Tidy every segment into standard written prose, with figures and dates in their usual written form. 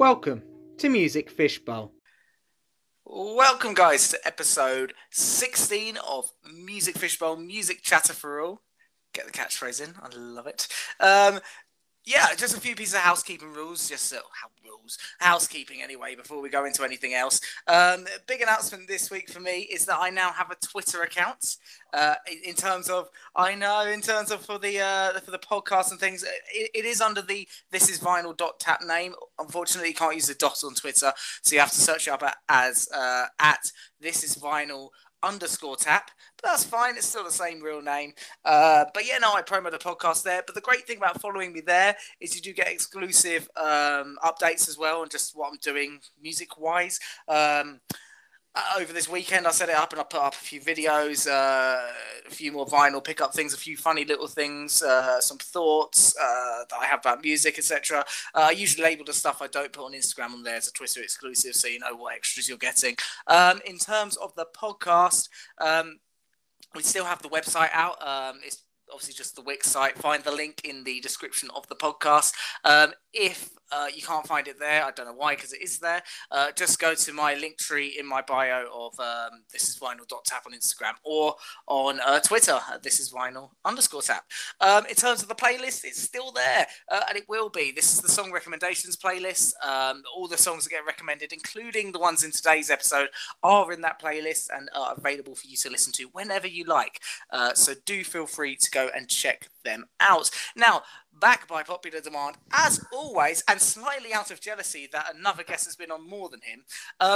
Welcome to Music Fishbowl. Welcome, guys, to episode 16 of Music Fishbowl, Music Chatter for All. Get the catchphrase in, I love it. Just a few pieces of housekeeping rules, housekeeping anyway, before we go into anything else. Big announcement this week for me is that I now have a Twitter account. In terms of for the podcast and things, it is under the This Is Vinyl .tap name. Unfortunately, you can't use the dot on Twitter, so you have to search it up as at This Is Vinyl _tap, but that's fine. It's still the same real name. I promo the podcast there. But the great thing about following me there is you do get exclusive updates as well, and just what I'm doing music wise. Over this weekend, I set it up and I put up a few videos, a few more vinyl pickup things, a few funny little things, some thoughts that I have about music, etc. I usually label the stuff I don't put on Instagram on there as a Twitter exclusive, so you know what extras you're getting. In terms of the podcast, we still have the website out. It's obviously just the Wix site. Find the link in the description of the podcast. If you can't find it there, I don't know why, because it is there. Just go to my link tree in my bio of This Is Vinyl .tap on Instagram, or on Twitter, This Is Vinyl _tap. In terms of the playlist, it's still there, and it will be. This is the song recommendations playlist. All the songs that get recommended, including the ones in today's episode, are in that playlist and are available for you to listen to whenever you like. So do feel free to go and check them out. Now, back by popular demand, as always, and slightly out of jealousy that another guest has been on more than him.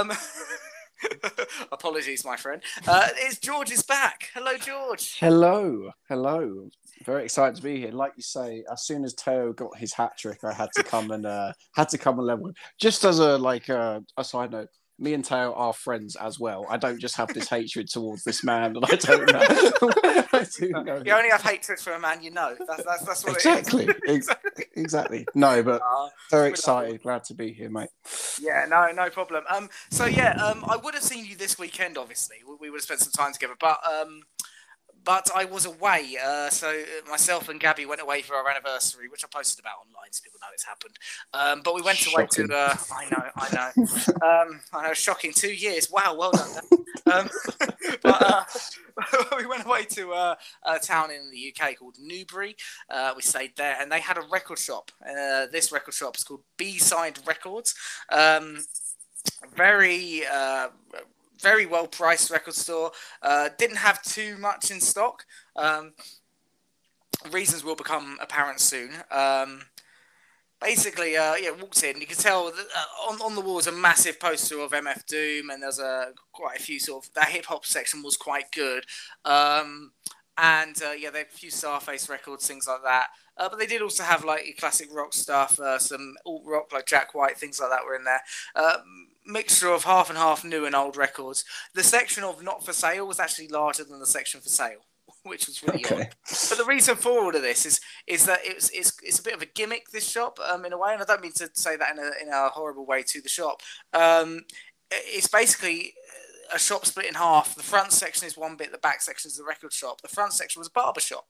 Apologies, my friend. George is back. Hello, George. Hello. Very excited to be here. Like you say, as soon as Teo got his hat trick, I had to come and level. Just as a side note, me and Teo are friends as well. I don't just have this hatred towards this man that I don't know. I do know. You only have hatred for a man you know. That's what exactly. it is. Exactly. No, but very excited. Glad to be here, mate. Yeah, no problem. I would have seen you this weekend, obviously. We would have spent some time together, but I was away, so myself and Gabby went away for our anniversary, which I posted about online, so people know it's happened. But we went away to, I know, shocking, 2 years. Wow, well done. We went away to a town in the UK called Newbury. We stayed there, and they had a record shop. This record shop is called B-Side Records. Very well priced record store. Didn't have too much in stock. Reasons will become apparent soon. Walked in. You could tell that, on the wall was a massive poster of MF Doom, and there's quite a few that hip hop section was quite good. They had a few Starface records, things like that. But they did also have like classic rock stuff, some alt rock like Jack White, things like that were in there. Mixture of half and half new and old records. The section of not for sale was actually larger than the section for sale, which was really odd. But the reason for all of this is that it's a bit of a gimmick, this shop, in a way, and I don't mean to say that in a horrible way to the shop. It's basically a shop split in half. The front section is one bit, the back section is the record shop. The front section was a barber shop.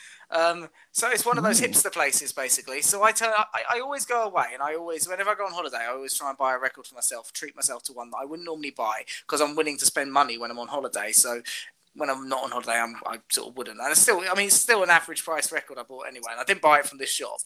So it's one of those hipster places, basically. So I always go away, and whenever I go on holiday, I always try and buy a record for myself, treat myself to one that I wouldn't normally buy, because I'm willing to spend money when I'm on holiday. So when I'm not on holiday, I sort of wouldn't. And it's still an average price record I bought anyway, and I didn't buy it from this shop.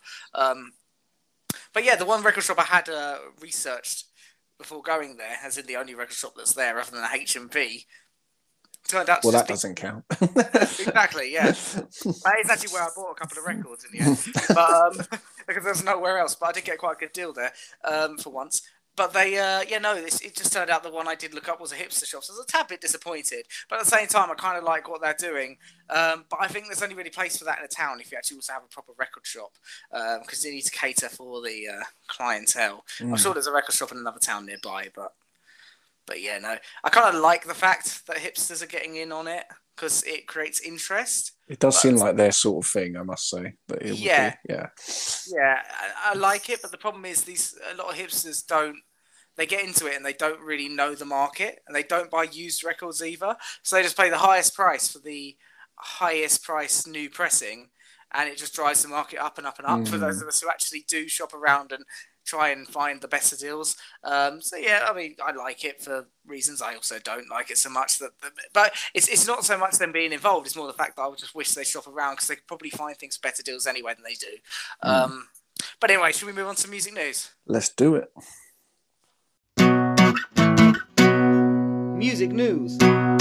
The one record shop I had researched before going there, as in the only record shop that's there other than HMV, turned out to that doesn't count. Exactly, yeah. That is actually where I bought a couple of records in the end, but because there's nowhere else. But I did get quite a good deal there for once. But it just turned out the one I did look up was a hipster shop, so I was a tad bit disappointed. But at the same time, I kind of like what they're doing. But I think there's only really place for that in a town if you actually also have a proper record shop, because you need to cater for the clientele. I'm sure there's a record shop in another town nearby, but I kind of like the fact that hipsters are getting in on it, because it creates interest. It does seem like their sort of thing, I must say. Yeah, I like it, but the problem is a lot of hipsters they get into it and they don't really know the market, and they don't buy used records either. So they just pay the highest price for the highest price new pressing, and it just drives the market up and up and up for those of us who actually do shop around and try and find the better deals. So yeah, I mean, I like it for reasons. I also don't like it so much but it's not so much them being involved. It's more the fact that I would just wish they shop around because they could probably find things better deals anyway than they do. But anyway, should we move on to music news? Let's do it. Music news.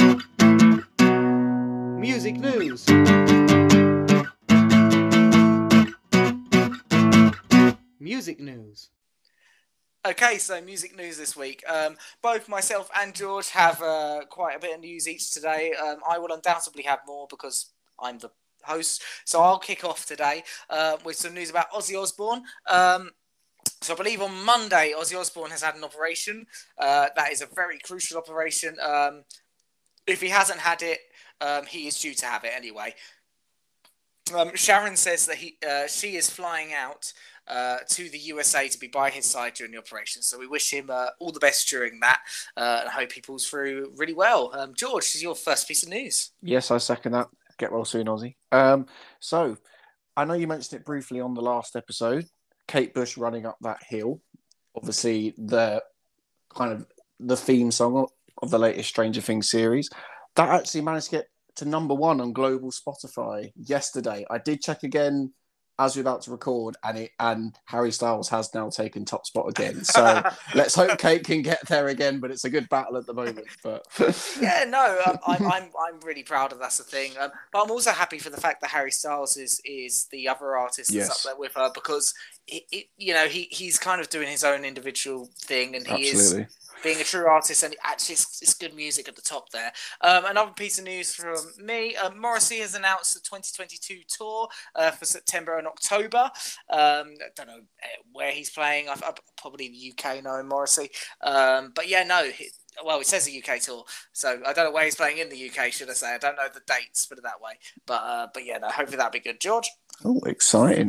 Music news. Music news. Okay, so music news this week. Both myself and George have quite a bit of news each today. I will undoubtedly have more because I'm the host. So I'll kick off today with some news about Ozzy Osbourne. So I believe on Monday, Ozzy Osbourne has had an operation. That is a very crucial operation. If he hasn't had it, he is due to have it anyway. Sharon says that she is flying out to the USA to be by his side during the operation. So we wish him all the best during that and I hope he pulls through really well. George, this is your first piece of news. Yes, I second that. Get well soon, Ozzy. So I know you mentioned it briefly on the last episode. Kate Bush running up that hill. Obviously, the theme song of the latest Stranger Things series. That actually managed to get to number 1 on global Spotify yesterday. I did check again as we're about to record, and Harry Styles has now taken top spot again. So let's hope Kate can get there again. But it's a good battle at the moment. But yeah, no, I'm really proud of that's the thing. But I'm also happy for the fact that Harry Styles is the other artist that's up there with her because he's kind of doing his own individual thing, and he absolutely is being a true artist, and actually it's good music at the top there. Another piece of news from me, Morrissey has announced the 2022 tour for September and October. I don't know where he's playing. Probably the UK, knowing Morrissey. But yeah, no, it says the UK tour, so I don't know where he's playing in the UK, should I say. I don't know the dates, put it that way. But yeah, no, hopefully that'll be good. George? Oh, exciting.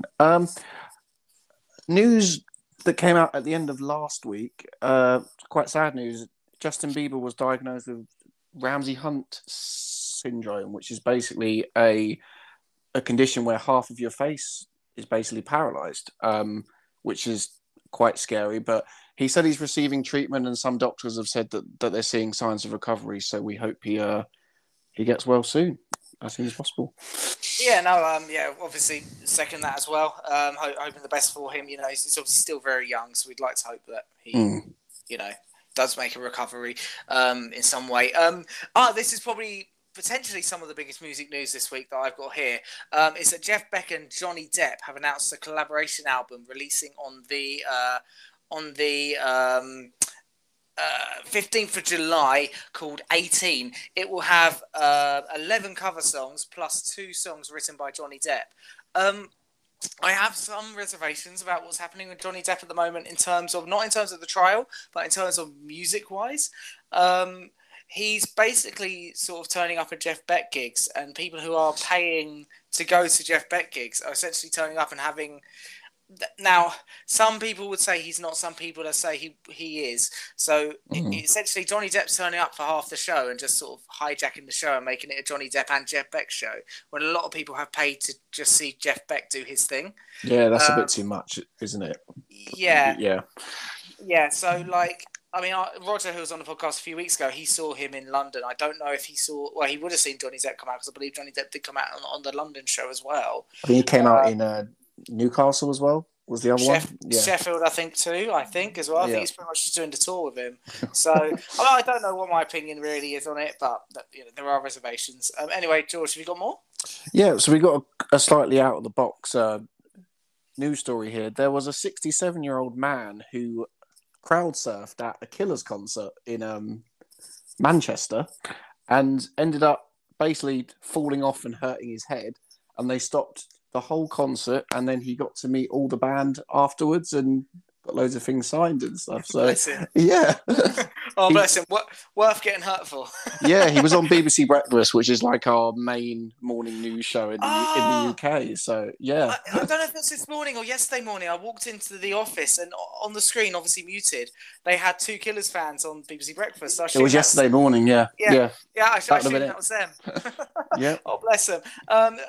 News that came out at the end of last week, quite sad news. Justin Bieber was diagnosed with Ramsay-Hunt syndrome, which is basically a condition where half of your face is basically paralyzed, which is quite scary. But he said he's receiving treatment, and some doctors have said that they're seeing signs of recovery. So we hope he gets well soon, as soon as possible. Yeah, no, obviously second that as well. Hoping the best for him. He's obviously still very young, so we'd like to hope that he, does make a recovery in some way. This is probably potentially some of the biggest music news this week that I've got here. Is that Jeff Beck and Johnny Depp have announced a collaboration album releasing on the 15th of July called 18. It will have 11 cover songs plus 2 songs written by Johnny Depp. I have some reservations about what's happening with Johnny Depp at the moment not in terms of the trial, but in terms of music-wise. He's basically sort of turning up at Jeff Beck gigs, and people who are paying to go to Jeff Beck gigs are essentially turning up and having... Now, some people would say he's not. Some people would say he is. So essentially, Johnny Depp's turning up for half the show and just sort of hijacking the show and making it a Johnny Depp and Jeff Beck show. When a lot of people have paid to just see Jeff Beck do his thing. Yeah, that's a bit too much, isn't it? Yeah. So Roger, who was on the podcast a few weeks ago, he saw him in London. I don't know if he saw. Well, he would have seen Johnny Depp come out because I believe Johnny Depp did come out on the London show as well. I think he came out in Newcastle as well. Was the other one? Yeah. Sheffield, I think too. I think as well. I think he's pretty much just doing the tour with him. So I don't know what my opinion really is on it, but there are reservations. Anyway, George, have you got more? Yeah. So we got a slightly out of the box news story here. There was a 67-year-old man who crowd surfed at a Killers concert in Manchester and ended up basically falling off and hurting his head, and they stopped the whole concert, and then he got to meet all the band afterwards and got loads of things signed and stuff. So bless him. Yeah. Bless him. Worth getting hurt for. Yeah, he was on BBC Breakfast, which is like our main morning news show in the UK. So yeah. I don't know if it was this morning or yesterday morning. I walked into the office, and on the screen, obviously muted, they had 2 Killers fans on BBC Breakfast. So it was yesterday morning, yeah. Yeah, I assumed that was them. Yeah. Oh, bless them.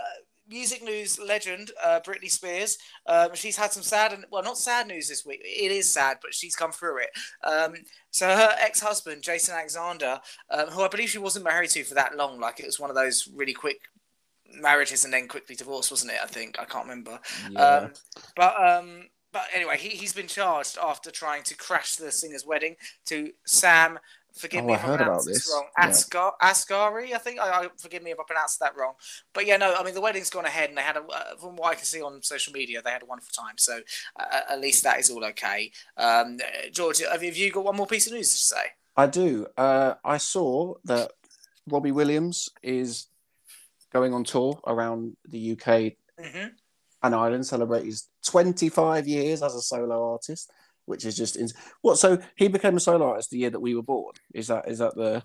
music news legend Britney Spears. She's had some not sad news this week. It is sad, but she's come through it. So her ex-husband, Jason Alexander, who I believe she wasn't married to for that long, like it was one of those really quick marriages and then quickly divorced, wasn't it? I think I can't remember. Yeah. But anyway, he's been charged after trying to crash the singer's wedding to Sam. Forgive me if I pronounced this wrong. Asghari, I think. Forgive me if I pronounced that wrong. But yeah, no, I mean, the wedding's gone ahead and they had, from what I can see on social media, they had a wonderful time. So at least that is all okay. George, have you got one more piece of news to say? I do. I saw that Robbie Williams is going on tour around the UK and Ireland, celebrating his 25 years as a solo artist. Which is just so he became a solo artist the year that we were born. Is that the?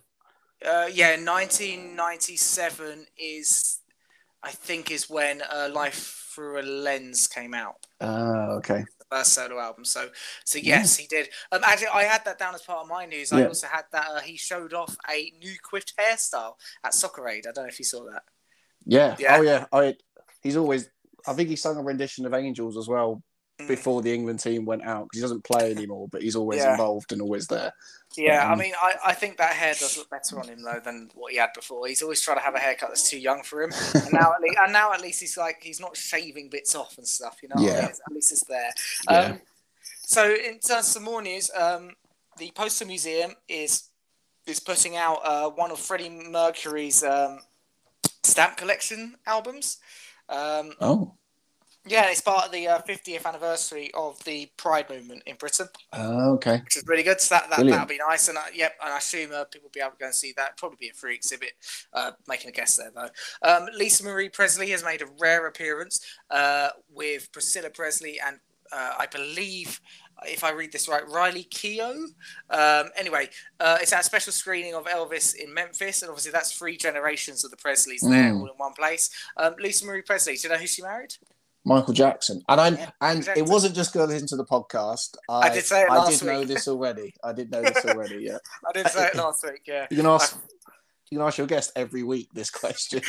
1997 is when Life Through a Lens came out. Okay. The first solo album. So yes, he did. Actually, I had that down as part of my news. I also had that he showed off a new Quift hairstyle at Soccer Aid. I don't know if you saw that. Yeah. Oh yeah. He's always. I think he sung a rendition of Angels as well. Before the England team went out, because he doesn't play anymore, but he's always involved and always there. Yeah, I mean, I think that hair does look better on him though than what he had before. He's always trying to have a haircut that's too young for him, and now at least he's not shaving bits off and stuff. You know, at least it's there. So in terms of some more news, the Postal Museum is putting out one of Freddie Mercury's stamp collection albums. Yeah, it's part of the 50th anniversary of the Pride movement in Britain. Okay. Which is really good. So that'll be nice. And I assume people will be able to go and see that. Probably be a free exhibit. Making a guess there, though. Lisa Marie Presley has made a rare appearance with Priscilla Presley and I believe, if I read this right, Riley Keough. Anyway, it's that special screening of Elvis in Memphis. And obviously that's 3 generations of the Presleys there all in one place. Lisa Marie Presley, do you know who she married? Michael Jackson, it wasn't just going into the podcast. I did say it last week. I did know this already. I did know this already. Yeah, I did say it last week. Yeah, you can ask your guest every week this question.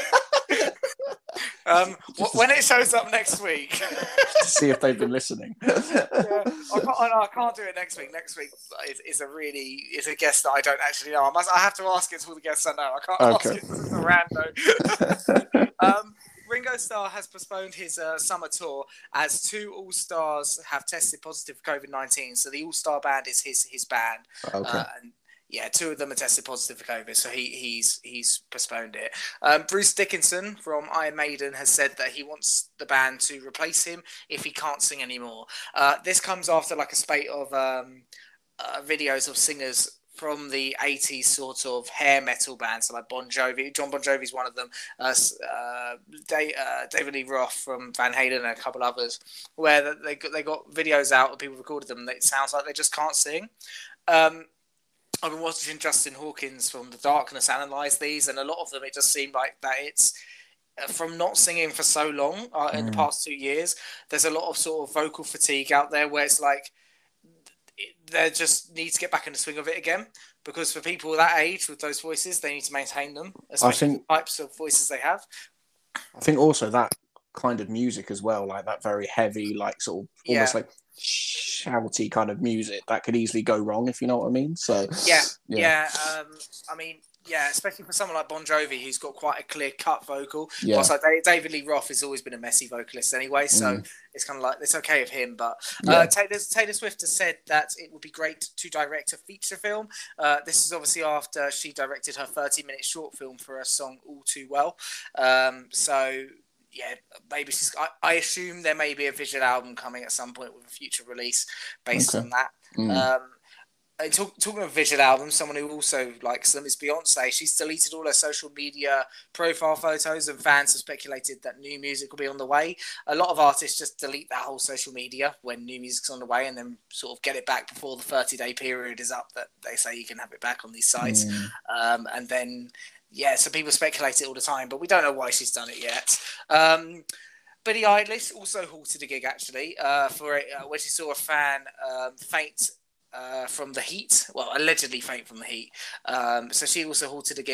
When it shows up next week, to see if they've been listening. I can't do it next week. Next week is a guest that I don't actually know. I have to ask it to all the guests I know. I can't ask it to the rando. Ringo Starr has postponed his summer tour as 2 All-Stars have tested positive for COVID-19. So the All-Star band is his band. Okay. And 2 of them are tested positive for COVID. So he's postponed it. Bruce Dickinson from Iron Maiden has said that he wants the band to replace him if he can't sing anymore. This comes after like a spate of videos of singers from the 80s sort of hair metal bands, so like Bon Jovi. John Bon Jovi's one of them. David Lee Roth from Van Halen and a couple others, where they got videos out of people recorded them that it sounds like they just can't sing. I've been watching Justin Hawkins from The Darkness analyse these, and a lot of them it just seemed like that it's from not singing for so long in the past 2 years. There's a lot of sort of vocal fatigue out there where it's like they just need to get back in the swing of it again, because for people that age with those voices, they need to maintain them, especially the types of voices they have. I think also that kind of music as well, like that very heavy, like sort of almost like shouty kind of music, that could easily go wrong, if you know what I mean. So I mean, especially for someone like Bon Jovi, who's got quite a clear-cut vocal. Yeah. Also, David Lee Roth has always been a messy vocalist anyway, so it's kind of like, it's okay with him. But Taylor Swift has said that it would be great to direct a feature film. This is obviously after she directed her 30-minute short film for her song All Too Well. Maybe I assume there may be a visual album coming at some point with a future release based on that. Talking of visual albums, someone who also likes them is Beyonce. She's deleted all her social media profile photos, and fans have speculated that new music will be on the way. A lot of artists just delete that whole social media when new music's on the way, and then sort of get it back before the 30-day period is up that they say you can have it back on these sites. And then, so people speculate it all the time, but we don't know why she's done it yet. Billie Eilish also halted a gig, actually, when she saw a fan faint from the heat. Well, allegedly faint from the heat. So she also halted a gig.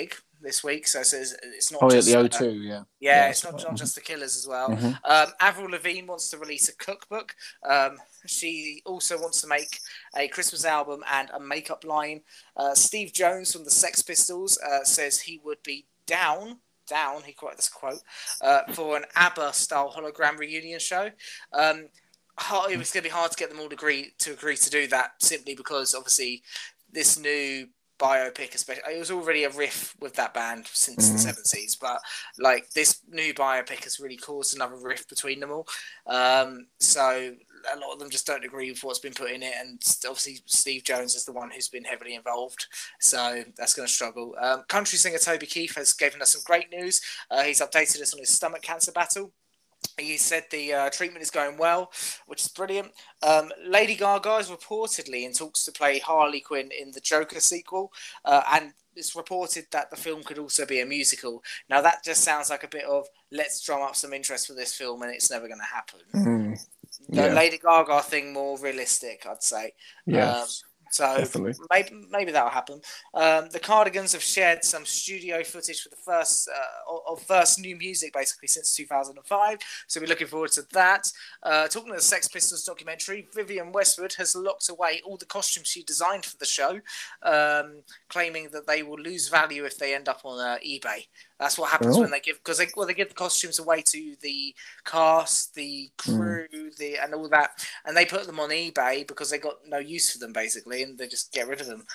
this week, so it's not Oh, yeah, just the O2, yeah. yeah, I it's saw not that. just the Killers as well. Mhm. Avril Lavigne wants to release a cookbook. She also wants to make a Christmas album and a makeup line. Steve Jones from the Sex Pistols says he would be down, he quoted this quote, for an ABBA-style hologram reunion show. It was going to be hard to get them all to agree to do that, simply because obviously this new biopic, especially, it was already a riff with that band since the 70s, but like this new biopic has really caused another rift between them all. So a lot of them just don't agree with what's been put in it, and obviously Steve Jones is the one who's been heavily involved, so that's going to struggle. Country singer Toby Keith has given us some great news. He's updated us on his stomach cancer battle. He said the treatment is going well, which is brilliant. Lady Gaga is reportedly in talks to play Harley Quinn in the Joker sequel, and it's reported that the film could also be a musical. Now, that just sounds like a bit of, let's drum up some interest for this film, and it's never going to happen. The Lady Gaga thing, more realistic, I'd say. Yes. So Definitely. maybe that'll happen. The Cardigans have shared some studio footage for the first new music basically since 2005. So we're looking forward to that. Talking of the Sex Pistols documentary, Vivienne Westwood has locked away all the costumes she designed for the show, claiming that they will lose value if they end up on eBay. That's what happens when they give, because they give the costumes away to the cast, the crew, and all that, and they put them on eBay because they got no use for them basically, and they just get rid of them.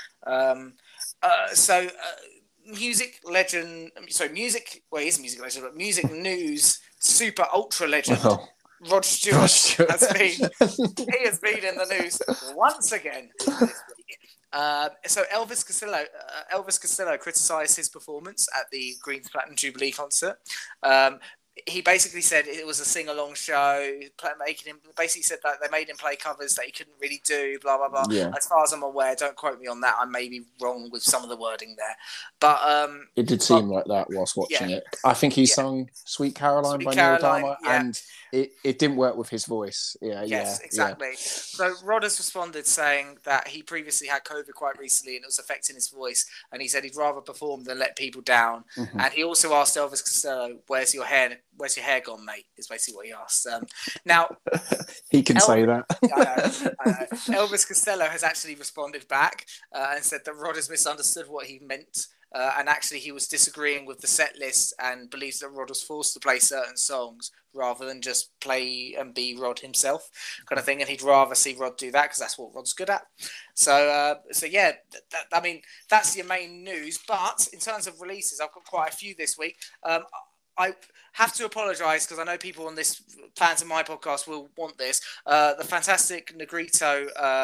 Music legend, he's a music legend, but music news super ultra legend. Rod Stewart has been in the news once again this week. So Elvis Costello criticised his performance at the Green's Platinum Jubilee concert. He basically said it was a sing-along show, basically said that they made him play covers that he couldn't really do, blah, blah, blah. Yeah. As far as I'm aware, don't quote me on that, I may be wrong with some of the wording there. But it did seem like that whilst watching it. I think he sung Sweet Caroline by Neil Dahmer, and it didn't work with his voice. Yes, exactly. So Rod has responded saying that he previously had COVID quite recently and it was affecting his voice, and he said he'd rather perform than let people down. And he also asked Elvis Costello, where's your hair gone, mate? Is basically what he asked. Now he can say that. I know. Elvis Costello has actually responded back and said that Rod has misunderstood what he meant. And actually, he was disagreeing with the set list and believes that Rod was forced to play certain songs rather than just play and be Rod himself, kind of thing. And he'd rather see Rod do that because that's what Rod's good at. So yeah, I mean, that's your main news. But in terms of releases, I've got quite a few this week. I have to apologise because I know people on this fans of my podcast will want this. The fantastic Negrito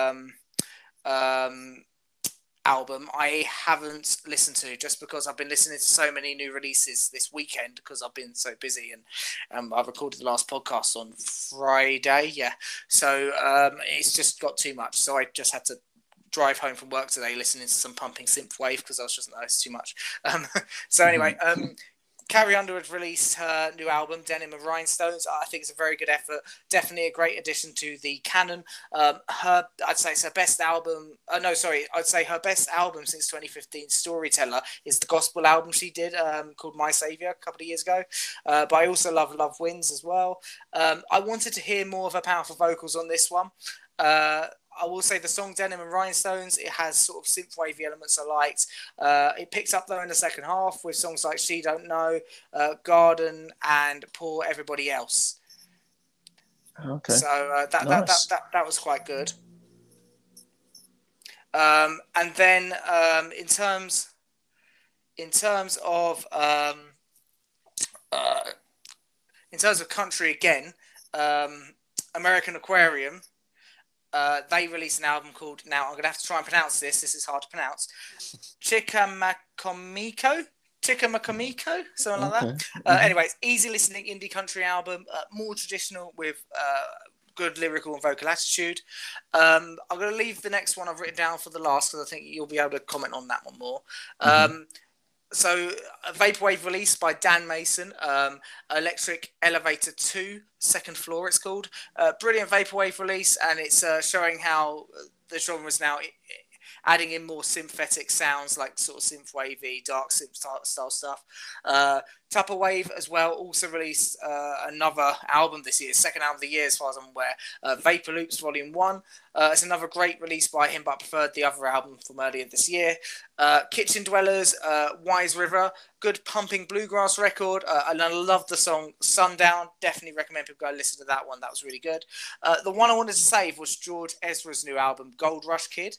album I haven't listened to, just because I've been listening to so many new releases this weekend because I've been so busy, and I recorded the last podcast on Friday. So it's just got too much, so I just had to drive home from work today listening to some pumping synthwave because I was just, no, it's too much. So anyway, Carrie Underwood released her new album, Denim and Rhinestones. I think it's a very good effort. Definitely a great addition to the canon. I'd say it's her best album. I'd say her best album since 2015, Storyteller, is the gospel album she did called My Saviour a couple of years ago. But I also love Love Wins as well. I wanted to hear more of her powerful vocals on this one. I will say the song Denim and Rhinestones, it has sort of synthwavy elements I liked. It picks up though in the second half with songs like She Don't Know, Garden, and Poor Everybody Else. Okay. So Nice. that was quite good. And then in terms of country again, American Aquarium. They released an album called, now I'm going to have to try and pronounce this is hard to pronounce, Chicamacomico, something like that. Anyway, it's easy listening indie country album, more traditional with good lyrical and vocal attitude. I'm going to leave the next one I've written down for the last because I think you'll be able to comment on that one more. So, a Vaporwave release by Dan Mason, Electric Elevator 2, Second Floor it's called. Brilliant Vaporwave release, and it's showing how the genre is now adding in more synthetic sounds like sort of synthwavey, dark synth style stuff. Tupperwave as well also released another album this year, second album of the year as far as I'm aware, Vapor Loops Volume 1. It's another great release by him, but I preferred the other album from earlier this year. Kitchen Dwellers, Wise River, good pumping bluegrass record, and I love the song Sundown. Definitely recommend people go listen to that one. That was really good. The one I wanted to save was George Ezra's new album, Gold Rush Kid.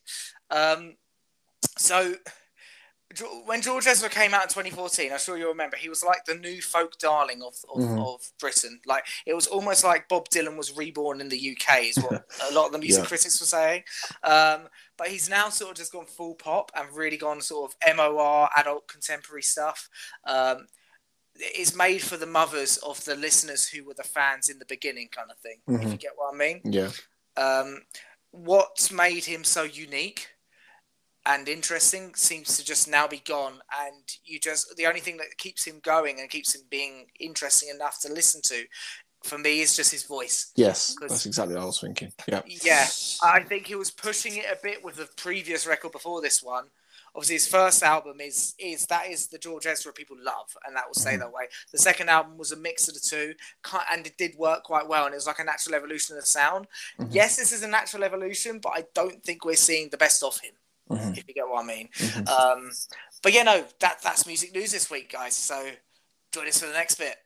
So when George Ezra came out in 2014, I'm sure you'll remember, he was like the new folk darling of Britain. Like, it was almost like Bob Dylan was reborn in the UK, is what a lot of the music critics were saying. But he's now sort of just gone full pop and really gone sort of MOR, adult contemporary stuff. It's made for the mothers of the listeners who were the fans in the beginning, kind of thing, if you get what I mean. Yeah. What's made him so unique and interesting seems to just now be gone, and the only thing that keeps him going and keeps him being interesting enough to listen to, for me, is just his voice. Yes, that's exactly what I was thinking. Yeah, I think he was pushing it a bit with the previous record before this one. Obviously, his first album is the George Ezra people love, and that will stay that way. The second album was a mix of the two, and it did work quite well, and it was like a natural evolution of the sound. Yes, this is a natural evolution, but I don't think we're seeing the best of him. If you get what I mean. But yeah, no, that's music news this week, guys. So join us for the next bit.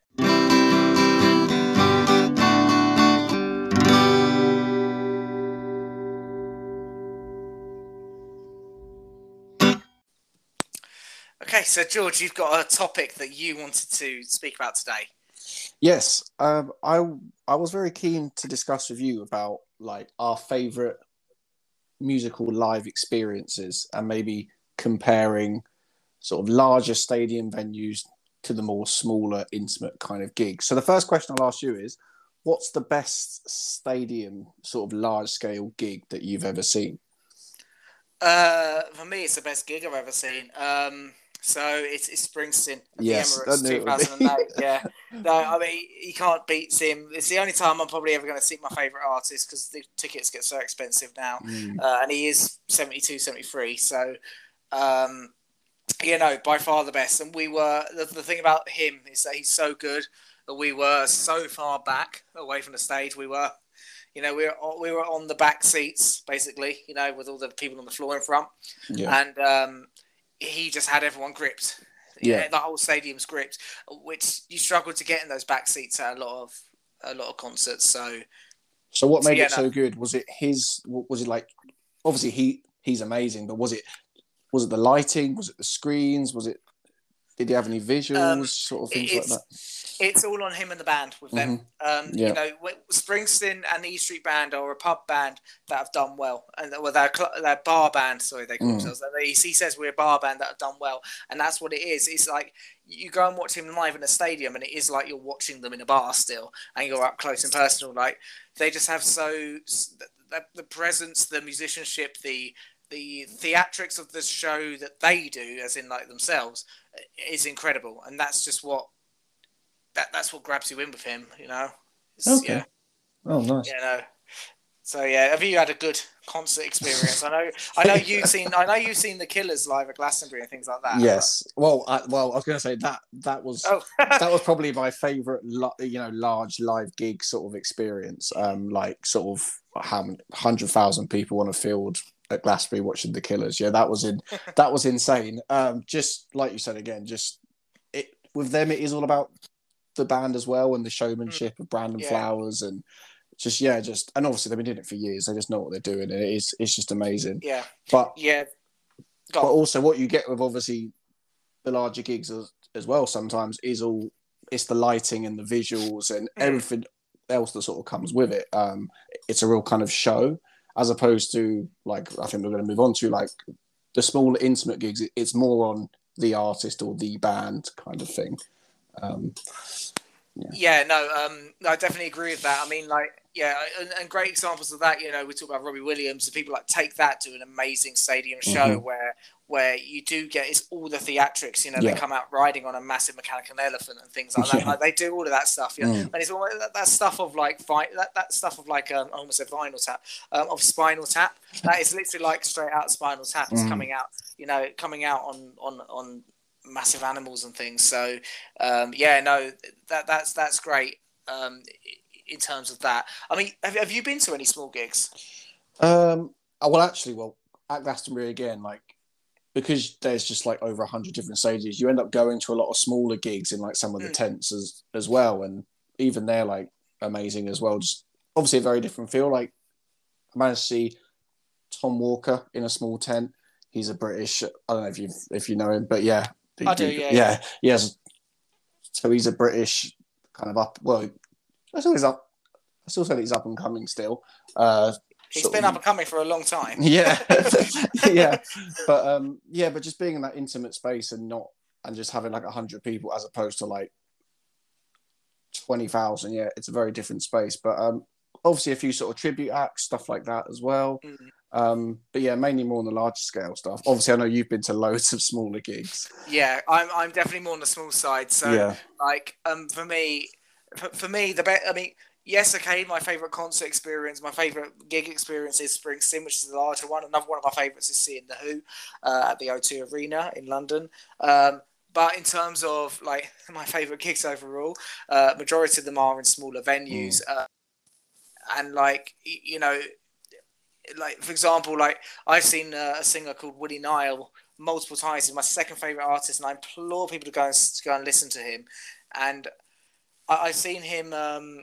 Okay, so George, you've got a topic that you wanted to speak about today. Yes, I was very keen to discuss with you about like our favourite musical live experiences and maybe comparing sort of larger stadium venues to the more smaller, intimate kind of gigs. So the first question I'll ask you is, what's the best stadium sort of large scale gig that you've ever seen? For me, it's the best gig I've ever seen. So it's Springsteen at the Emirates 2008. Yeah, no, I mean, you can't beat him. It's the only time I'm probably ever going to see my favourite artist, because the tickets get so expensive now, and he is 72, 73. So, by far the best. And we were the thing about him is that he's so good that we were so far back away from the stage. We were. We were on the back seats, basically, with all the people on the floor in front. Yeah. And he just had everyone gripped. Yeah. The whole stadium's gripped, which you struggle to get in those back seats at a lot of concerts. So what made it so good? Was it like, obviously he's amazing, but was it the lighting? Was it the screens? Did he have any visuals, sort of things like that? It's all on him and the band with them. Springsteen and the E Street Band are a pub band that have done well, and they're bar band. Sorry, they call themselves. He says we're a bar band that have done well, and that's what it is. It's like you go and watch him live in a stadium, and it is like you're watching them in a bar still, and you're up close and personal. Like, they just have the presence, the musicianship, the theatrics of the show that they do, as in like themselves, is incredible, and that's just what. That's what grabs you in with him, Okay. Yeah. Oh, nice. So yeah, have you had a good concert experience? I know you've seen the Killers live at Glastonbury and things like that. Yes. Well, I was going to say that was that was probably my favourite, large live gig sort of experience. Like sort of how 100,000 people on a field at Glastonbury watching the Killers. Yeah, that was insane. Just like you said again, with them, it is all about the band as well, and the showmanship of Brandon Flowers, and and obviously they've been doing it for years. They just know what they're doing, and it's just amazing. Yeah. But also what you get with obviously the larger gigs as well sometimes is it's the lighting and the visuals and everything else that sort of comes with it. It's a real kind of show, as opposed to, like, I think we're going to move on to, like, the smaller intimate gigs. It's more on the artist or the band kind of thing. I definitely agree with that. I mean, and great examples of that, we talk about Robbie Williams, and people like Take That do an amazing stadium show where you do get it's all the theatrics. You know, Yeah. they come out riding on a massive mechanical elephant and things like that. Yeah. Like, they do all of that stuff. You know? Mm. And it's all that stuff of like that stuff of like I almost said Vinyl Tap of Spinal Tap. That is literally like straight out of Spinal Tap. It's coming out. You know, coming out on massive animals and things. So that's great. In terms of that, I mean, have you been to any small gigs? Well, at Glastonbury again, like, because there's just like over 100 different stages, you end up going to a lot of smaller gigs in like some of the tents as well, and even they're like amazing as well. Just obviously a very different feel. Like, I managed to see Tom Walker in a small tent. He's a British. I don't know if you know him, but yeah, I do. Yeah. Yes. So he's a British kind of up. Well, I still said he's up and coming still. He's been up and coming for a long time. Yeah, yeah, but just being in that intimate space and just having like 100 people as opposed to like 20,000. Yeah, it's a very different space. But obviously a few sort of tribute acts, stuff like that as well. But yeah, mainly more on the larger scale stuff. Obviously, I know you've been to loads of smaller gigs. Yeah, I'm definitely more on the small side. So Yeah. like for me, the best. I mean, yes, okay. My favorite concert experience, my favorite gig experience is Springsteen, which is the larger one. Another one of my favorites is seeing the Who at the O2 Arena in London. But in terms of like my favorite gigs overall, majority of them are in smaller venues, and like you know, like for example, like I've seen a singer called Willie Nile multiple times. He's my second favorite artist, and I implore people to go and listen to him. And I've seen him.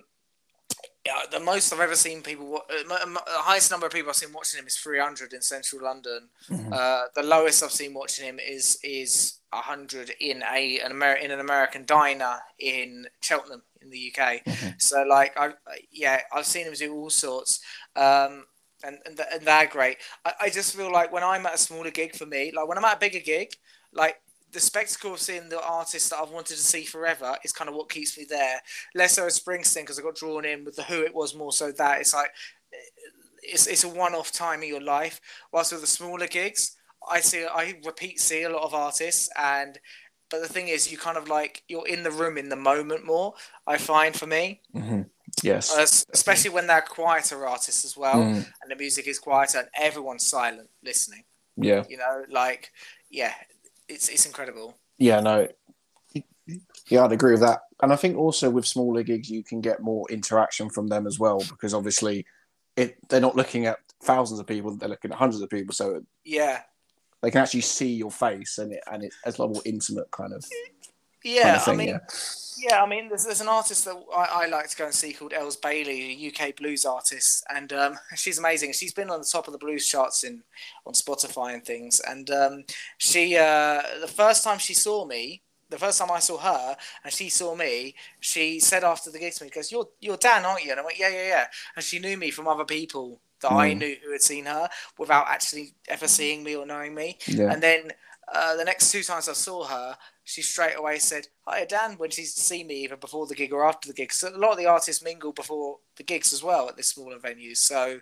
The most I've ever seen people. The highest number of people I've seen watching him is 300 in central London. The lowest I've seen watching him is 100 in an American diner in Cheltenham in the UK. So like I've seen him do all sorts. And they're great. I just feel like when I'm at a smaller gig, for me, like when I'm at a bigger gig, like the spectacle of seeing the artists that I've wanted to see forever is kind of what keeps me there. Less so as Springsteen, because I got drawn in with the Who. It was more so that it's like it's a one-off time in your life. Whilst with the smaller gigs, I see a lot of artists, but the thing is, you kind of like you're in the room in the moment more. I find for me. Yes, especially when they're quieter artists as well, and the music is quieter and everyone's silent listening. Yeah, you know, like it's incredible. Yeah, no, yeah, I'd agree with that. And I think also with smaller gigs, you can get more interaction from them as well, because obviously they're not looking at thousands of people; they're looking at hundreds of people. So yeah, they can actually see your face, and it's a lot more intimate kind of. Yeah, kind of thing, I mean. Yeah, I mean, there's an artist that I like to go and see called Els Bailey, a UK blues artist, and she's amazing. She's been on the top of the blues charts on Spotify and things. And she, the first time I saw her, and she saw me, she said after the gig to me, "Goes, you're Dan, aren't you?" And I went, "Yeah." And she knew me from other people that I knew who had seen her without actually ever seeing me or knowing me. Yeah. And then the next two times I saw her, she straight away said, "Hi, Dan," when she's seen me either before the gig or after the gig. So a lot of the artists mingle before the gigs as well at this smaller venues. So,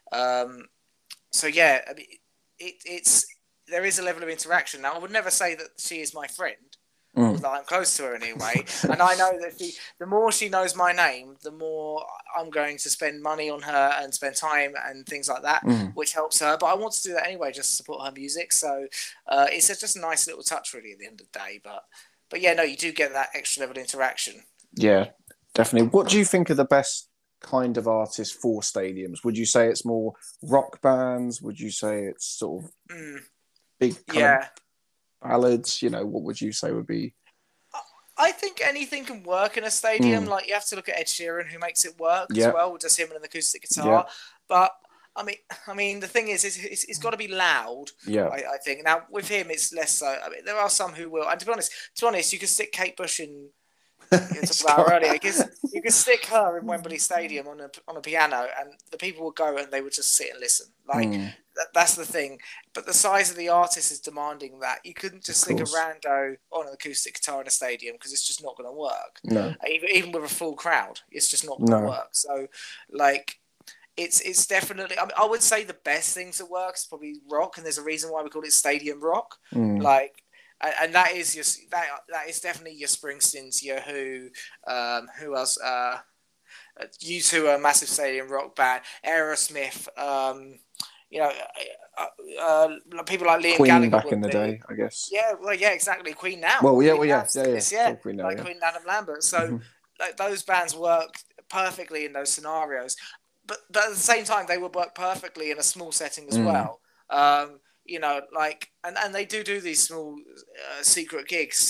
yeah, I mean, there is a level of interaction. Now, I would never say that she is my friend, or that I'm close to her in any way. And I know that the more she knows my name, the more I'm going to spend money on her and spend time and things like that, which helps her. But I want to do that anyway, just to support her music. So it's just a nice little touch, really, at the end of the day. But yeah, no, you do get that extra level of interaction. Yeah, definitely. What do you think are the best kind of artists for stadiums? Would you say it's more rock bands? Would you say it's sort of big kind of ballads? You know, what would you say would be? I think anything can work in a stadium. Like, you have to look at Ed Sheeran, who makes it work as well, with just him and an acoustic guitar. Yeah. But I mean, the thing is, it's got to be loud. Yeah, I think now with him, it's less so. I mean, there are some who will. And to be honest, you can stick Kate Bush in. Earlier, you could stick her in Wembley Stadium on a piano, and the people would go and they would just sit and listen. Like that's the thing. But the size of the artist is demanding that you couldn't just stick a rando on an acoustic guitar in a stadium, because it's just not going to work. No, even with a full crowd, it's just not going to work. So, like, it's definitely. I mean, I would say the best things that work is probably rock, and there's a reason why we call it stadium rock. Like, and that is that is definitely your Springsteens, your Who, who else? U2 are a massive stadium rock band. Aerosmith, you know, people like Liam Queen Gallagher back in would the be. day, I guess. Yeah, well, yeah, exactly. Queen now. Well, yeah, Queen yeah, now's- yeah, yeah. it's- yeah, Queen now, like yeah. Queen Adam Lambert. So like those bands work perfectly in those scenarios, but at the same time they would work perfectly in a small setting as well. You know, like and they do these small secret gigs.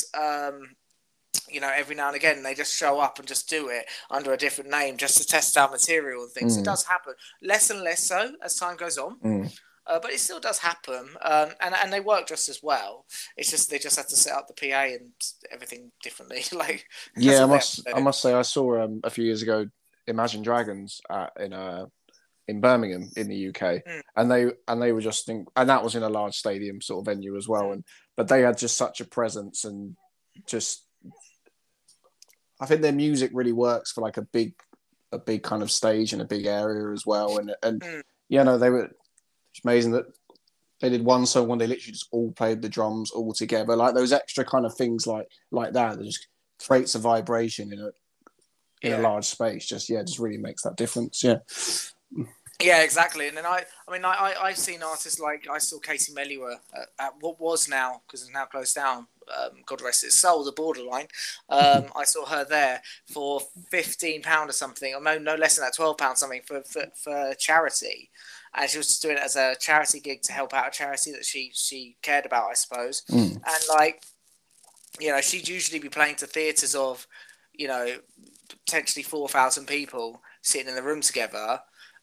You know, every now and again they just show up and just do it under a different name just to test out material and things. It does happen, less and less so as time goes on. But it still does happen, and they work just as well. It's just they just have to set up the PA and everything differently. Like, yeah, I must say I saw a few years ago Imagine Dragons in Birmingham in the UK, and they were just and that was in a large stadium sort of venue as well, but they had just such a presence and just. I think their music really works for like a big kind of stage and a big area as well, and you know they were. It's amazing that they did one song when they literally just all played the drums all together, like those extra kind of things like that just creates a vibration in a large space. Just really makes that difference. Yeah, exactly. And then I've seen artists like I saw Casey Melua at what was now, because it's now closed down. God rest its soul, the Borderline. I saw her there for £15 or something, or no less than that, £12 something for charity. And she was just doing it as a charity gig to help out a charity that she cared about, I suppose. And like, you know, she'd usually be playing to theatres of, you know, potentially 4,000 people sitting in the room together.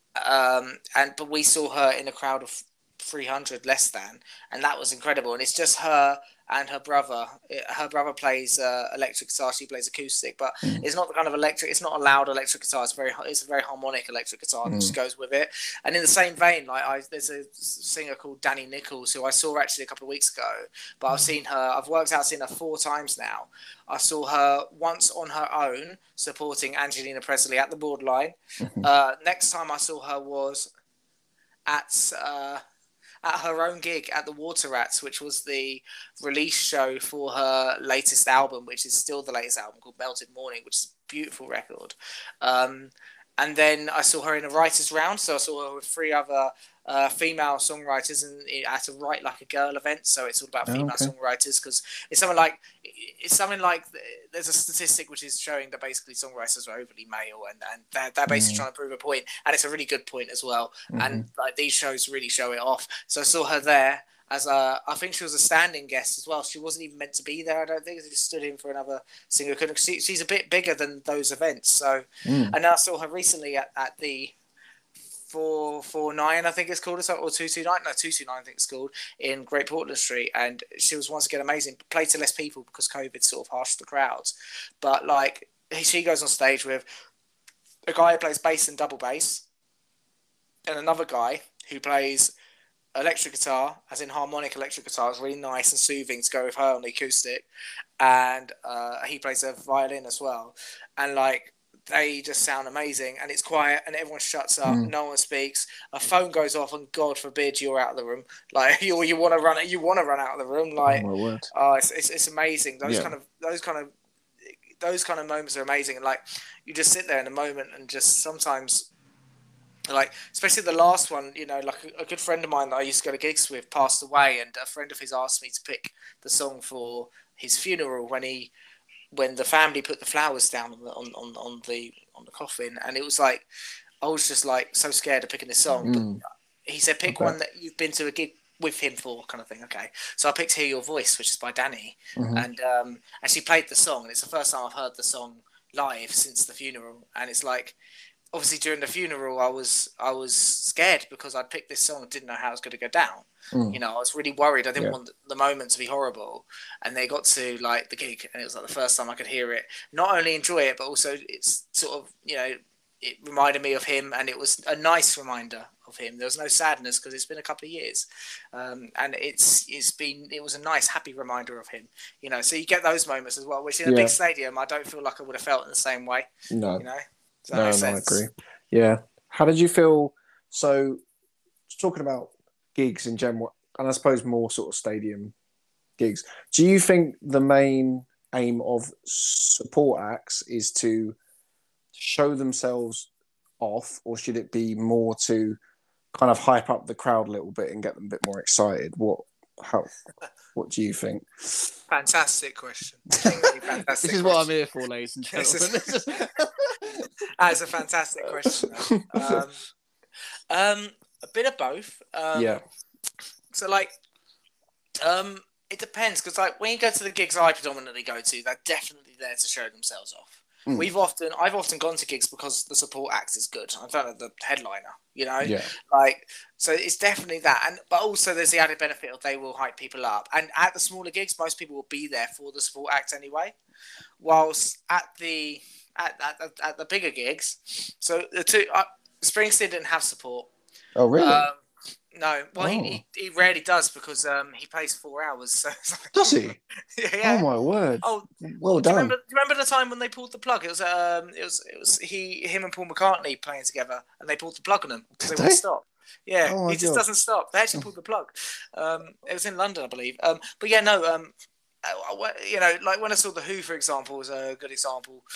But we saw her in a crowd of 300 less than, and that was incredible. And it's just her and her brother. Her brother plays electric guitar, she plays acoustic, but it's not the kind of electric. It's not a loud electric guitar. It's a very harmonic electric guitar that just goes with it. And in the same vein, like there's a singer called Danny Nichols who I saw actually a couple of weeks ago. But I've worked out seeing her 4 times now. I saw her once on her own supporting Angelina Presley at the Borderline. Next time I saw her was at her own gig at the Water Rats, which was the release show for her latest album, which is still the latest album, called Melted Morning, which is a beautiful record. And then I saw her in a writer's round, so I saw her with 3 other female songwriters and at a Write Like a Girl event. So it's all about female songwriters, because it's something like there's a statistic which is showing that basically songwriters are overly male, and they're basically trying to prove a point, and it's a really good point as well. And like these shows really show it off. So I saw her there as I think she was a standing guest as well. She wasn't even meant to be there. I don't think. She just stood in for another singer. She's a bit bigger than those events. So and I saw her recently at the 449, I think it's called, or 229. No, 229, I think it's called, in Great Portland Street. And she was once again amazing. Played to less people because COVID sort of harshed the crowds. But like, she goes on stage with a guy who plays bass and double bass, and another guy who plays electric guitar, as in harmonic electric guitar. It's really nice and soothing to go with her on the acoustic. And he plays a violin as well. And like, they just sound amazing, and it's quiet, and everyone shuts up. No one speaks. A phone goes off, and God forbid you're out of the room. Like you want to run out of the room. Like, it's amazing. Those kind of moments are amazing, and like you just sit there in a moment, and just sometimes, like especially the last one, you know, like a good friend of mine that I used to go to gigs with passed away, and a friend of his asked me to pick the song for his funeral when the family put the flowers down on the coffin. And it was like, I was just like so scared of picking this song. But he said, pick one that you've been to a gig with him for, kind of thing. Okay. So I picked Hear Your Voice, which is by Danny. And she played the song, and it's the first time I've heard the song live since the funeral. And it's like, obviously during the funeral, I was scared because I'd picked this song and didn't know how it was going to go down. You know, I was really worried. I didn't want the moment to be horrible. And they got to like the gig, and it was like the first time I could hear it. Not only enjoy it, but also it's sort of, you know, it reminded me of him, and it was a nice reminder of him. There was no sadness because it's been a couple of years, and it was a nice, happy reminder of him. You know, so you get those moments as well. Which in a big stadium, I don't feel like I would have felt in the same way. No, you know, I agree. Yeah. How did you feel? So, talking about gigs in general, and I suppose more sort of stadium gigs, do you think the main aim of support acts is to show themselves off, or should it be more to kind of hype up the crowd a little bit and get them a bit more excited? What do you think? Fantastic question. Genuinely fantastic This is what I'm here for, ladies and gentlemen. That's a fantastic question. A bit of both. Yeah. So like, it depends, because like when you go to the gigs I predominantly go to, they're definitely there to show themselves off. I've often gone to gigs because the support act is good. I don't know, the headliner, you know, like, so it's definitely that. But also there's the added benefit of they will hype people up. And at the smaller gigs, most people will be there for the support act anyway. Whilst at the bigger gigs, so the two, Springsteen didn't have support. Oh, really? No, well, he rarely does, because he plays 4 hours. So does he? Yeah. Oh my word! Oh, well done. Do you remember the time when they pulled the plug? It was him and Paul McCartney playing together, and they pulled the plug on him because they wouldn't stop. Yeah, he just doesn't stop. They actually pulled the plug. It was in London, I believe. But yeah, no. You know, like when I saw the Who, for example, was a good example.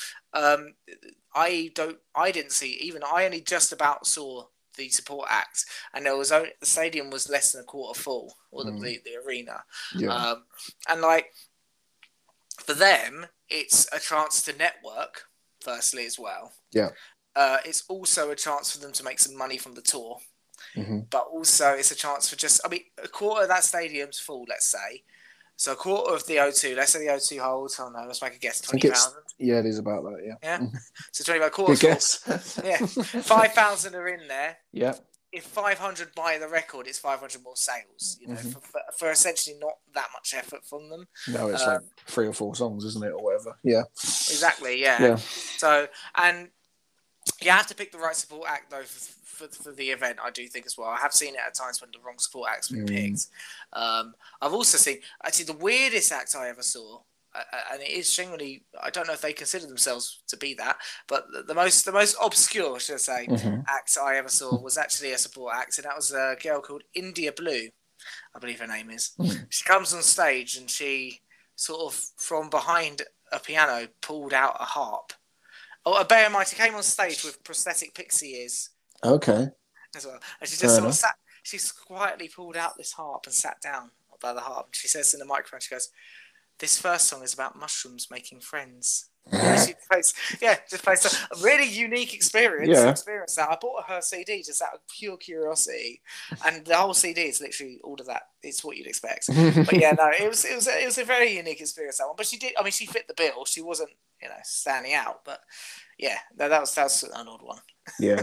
I didn't see, even I only just about saw the support act, and the stadium was less than a quarter full, or the arena. Yeah. And like, for them, it's a chance to network, firstly, as well. Yeah. It's also a chance for them to make some money from the tour, but also it's a chance for a quarter of that stadium's full, let's say. So a quarter of the O2, let's say the O2 holds, let's make a guess, 20,000. Yeah, it is about that, yeah. Yeah? So 20,000, quarter. Good guess. Yeah. 5,000 are in there. Yeah. If 500 buy the record, it's 500 more sales, you know, for essentially not that much effort from them. No, it's like 3 or 4 songs, isn't it, or whatever? Yeah. Exactly, yeah. So, and you have to pick the right support act, though, for the event, I do think, as well. I have seen it at times when the wrong support act's been picked. I've also seen, actually, the weirdest act I ever saw, and it is genuinely, I don't know if they consider themselves to be that, but the most obscure, should I say, act I ever saw was actually a support act, and that was a girl called India Blue, I believe her name is. She comes on stage, and she sort of, from behind a piano, pulled out a harp. Oh, bear in mind, she came on stage with prosthetic pixie ears. Okay. As well. And she just sort of sat, she quietly pulled out this harp and sat down by the harp. And she says in the microphone, she goes, "This first song is about mushrooms making friends." She plays a really unique experience. Yeah. Experience that. I bought her CD just out of pure curiosity, and the whole CD is literally all of that. It's what you'd expect. But yeah, no, it was a very unique experience, that one. But she did. I mean, she fit the bill. She wasn't, standing out. But yeah, that was an odd one. Yeah.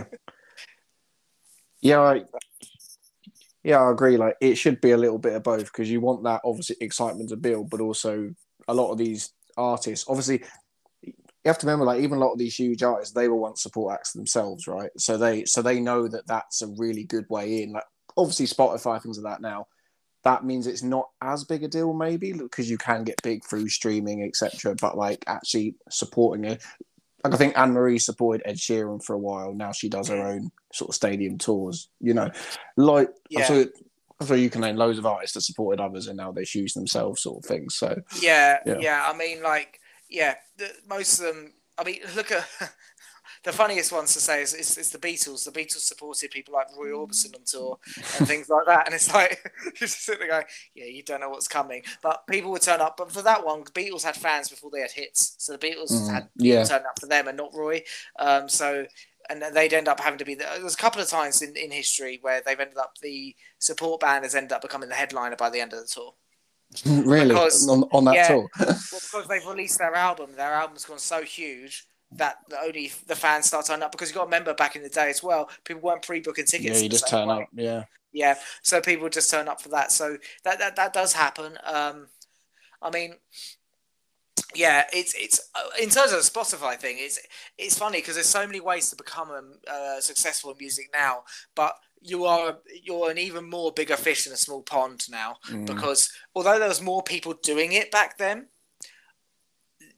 Yeah, I agree. Like, it should be a little bit of both, because you want that, obviously, excitement to build, but also a lot of these artists, obviously, you have to remember, like, even a lot of these huge artists, they were once support acts themselves, right? So they know that that's a really good way in. Like, obviously, Spotify, things like that now, that means it's not as big a deal, maybe, because you can get big through streaming, etc. But like, actually supporting it. Like, I think Anne-Marie supported Ed Sheeran for a while. Now she does her own sort of stadium tours, Like, so you can name loads of artists that supported others and now they choose themselves, sort of thing. So yeah. I mean, like, most of them. I mean, look at the funniest ones to say is the Beatles. The Beatles supported people like Roy Orbison on tour and things like that. And it's like, you just sit there going, yeah, you don't know what's coming. But people would turn up. But for that one, the Beatles had fans before they had hits. So the Beatles had people turn up for them and not Roy. And then they'd end up having to be there's a couple of times in history where they've ended up, the support band has ended up becoming the headliner by the end of the tour. Really? Because, on that tour? Well, because they've released their album. Their album's gone so huge that only the fans start turning up, because you've got to remember, back in the day as well, people weren't pre-booking tickets. Yeah, you just turn up. Yeah, so people just turn up for that. So that does happen. I mean, yeah, it's in terms of the Spotify thing, it's funny because there's so many ways to become successful in music now, but you're an even more bigger fish in a small pond now, because although there was more people doing it back then,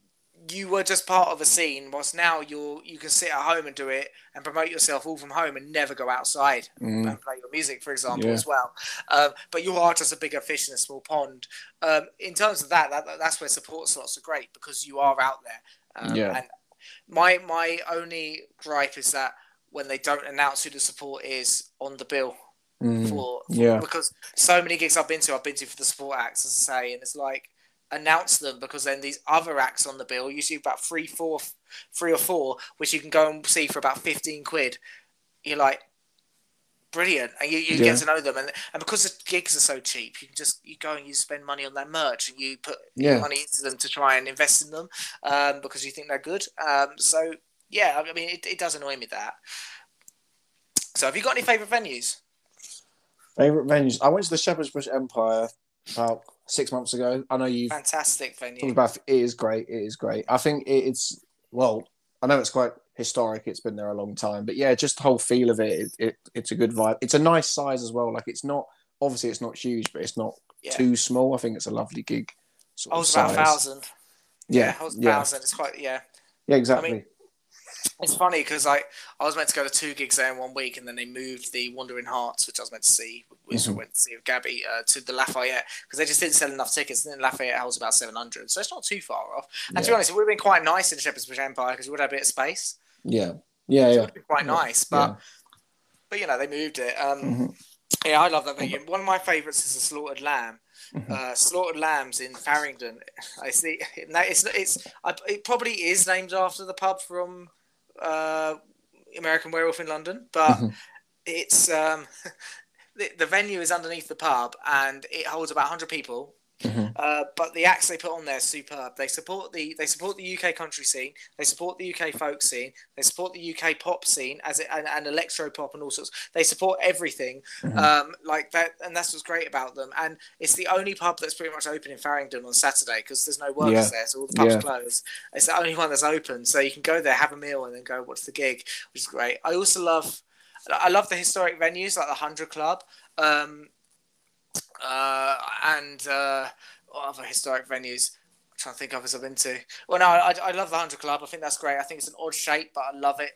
you were just part of a scene, whilst now you can sit at home and do it and promote yourself all from home and never go outside and play your music, for example, as well. But you are just a bigger fish in a small pond. In terms of that's where support slots are great, because you are out there. And my only gripe is that when they don't announce who the support is on the bill because so many gigs I've been to for the support acts, as I say, and it's like, announce them, because then these other acts on the bill, usually about three or four, which you can go and see for about 15 quid. You're like, brilliant, and you get to know them, and because the gigs are so cheap, you go and you spend money on their merch, and you put money into them to try and invest in them, because you think they're good. So yeah, I mean, it does annoy me that. So have you got any favourite venues? Favourite venues? I went to the Shepherd's Bush Empire about 6 months ago. I know you've... Fantastic venue. It is great. It is great. I think it's... Well, I know it's quite historic. It's been there a long time. But yeah, just the whole feel of it, it's a good vibe. It's a nice size as well. Like, it's not... Obviously, it's not huge, but it's not too small. I think it's a lovely gig sort of size. About 1,000. Yeah. I was 1,000. It's quite... Yeah. Yeah, exactly. I mean, it's funny because I was meant to go to 2 gigs there in 1 week, and then they moved the Wandering Hearts, which I was meant to see, which I went to see with Gabby, to the Lafayette, because they just didn't sell enough tickets, and then Lafayette holds about 700, so it's not too far off. And to be honest, it would have been quite nice in the Shepherd's Bush Empire, because we would have a bit of space. Yeah. It would have been quite nice, but you know, they moved it. Yeah, I love that venue. One of my favourites is the Slaughtered Lamb. Slaughtered Lambs in Farringdon. I see. It probably is named after the pub from American Werewolf in London, but it's the venue is underneath the pub, and it holds about 100 people. But the acts they put on there is superb. They support the UK country scene. They support the UK folk scene. They support the UK pop scene and electro pop and all sorts. They support everything like that, and that's what's great about them. And it's the only pub that's pretty much open in Farringdon on Saturday, because there's no workers there, so all the pubs closed. It's the only one that's open, so you can go there, have a meal, and then go watch the gig, which is great. I also love the historic venues like the 100 Club. And what other historic venues? I'm trying to think of as I've been to. Well, no, I love the 100 Club. I think that's great. I think it's an odd shape, but I love it.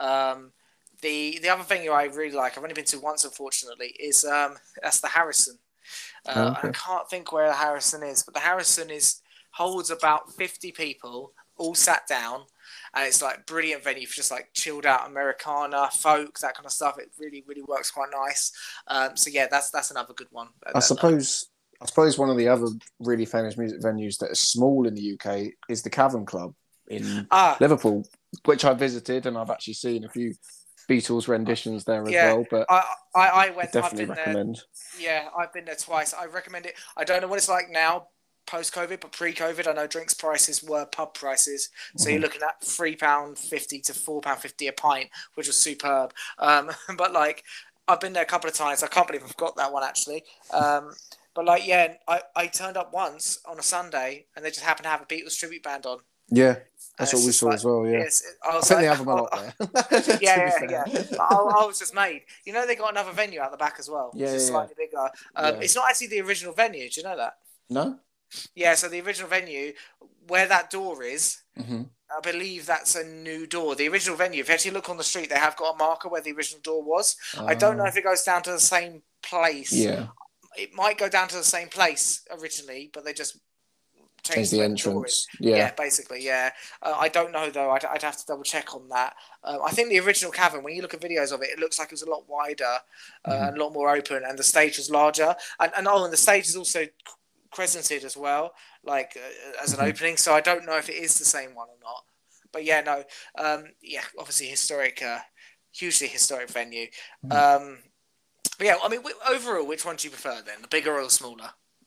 The other venue I really like, I've only been to once, unfortunately, is that's the Harrison. I can't think where the Harrison is, but the Harrison holds about 50 people all sat down. And it's like brilliant venue for just like chilled out Americana, folk, that kind of stuff. It really, really works quite nice. So yeah, that's another good one. I suppose one of the other really famous music venues that is small in the UK is the Cavern Club in Liverpool, which I visited, and I've actually seen a few Beatles renditions there as well. But I went. Definitely recommend. Yeah, I've been there twice. I recommend it. I don't know what it's like now, post-COVID, but pre-COVID, I know drinks prices were pub prices. So you're looking at £3.50 to £4.50 a pint, which was superb. But like, I've been there a couple of times. I can't believe I've got that one actually. But like, yeah, I turned up once on a Sunday, and they just happened to have a Beatles tribute band on. Yeah, that's what we saw as well. Yeah, I think they have them a lot there. Yeah. I was just made. You know, they got another venue out the back as well. Yeah, slightly bigger. It's not actually the original venue. Do you know that? No. Yeah, so the original venue, where that door is, I believe that's a new door. The original venue, if you actually look on the street, they have got a marker where the original door was. I don't know if it goes down to the same place. Yeah. It might go down to the same place originally, but they just changed the entrance. Yeah, basically, yeah. I don't know, though. I'd have to double check on that. I think the original cavern, when you look at videos of it, it looks like it was a lot wider and a lot more open, and the stage was larger. And the stage is also crescented as well, like as an opening, so I don't know if it is the same one or not, but yeah, no, obviously historic, hugely historic venue. But yeah, I mean, overall, which one do you prefer then, the bigger or the smaller?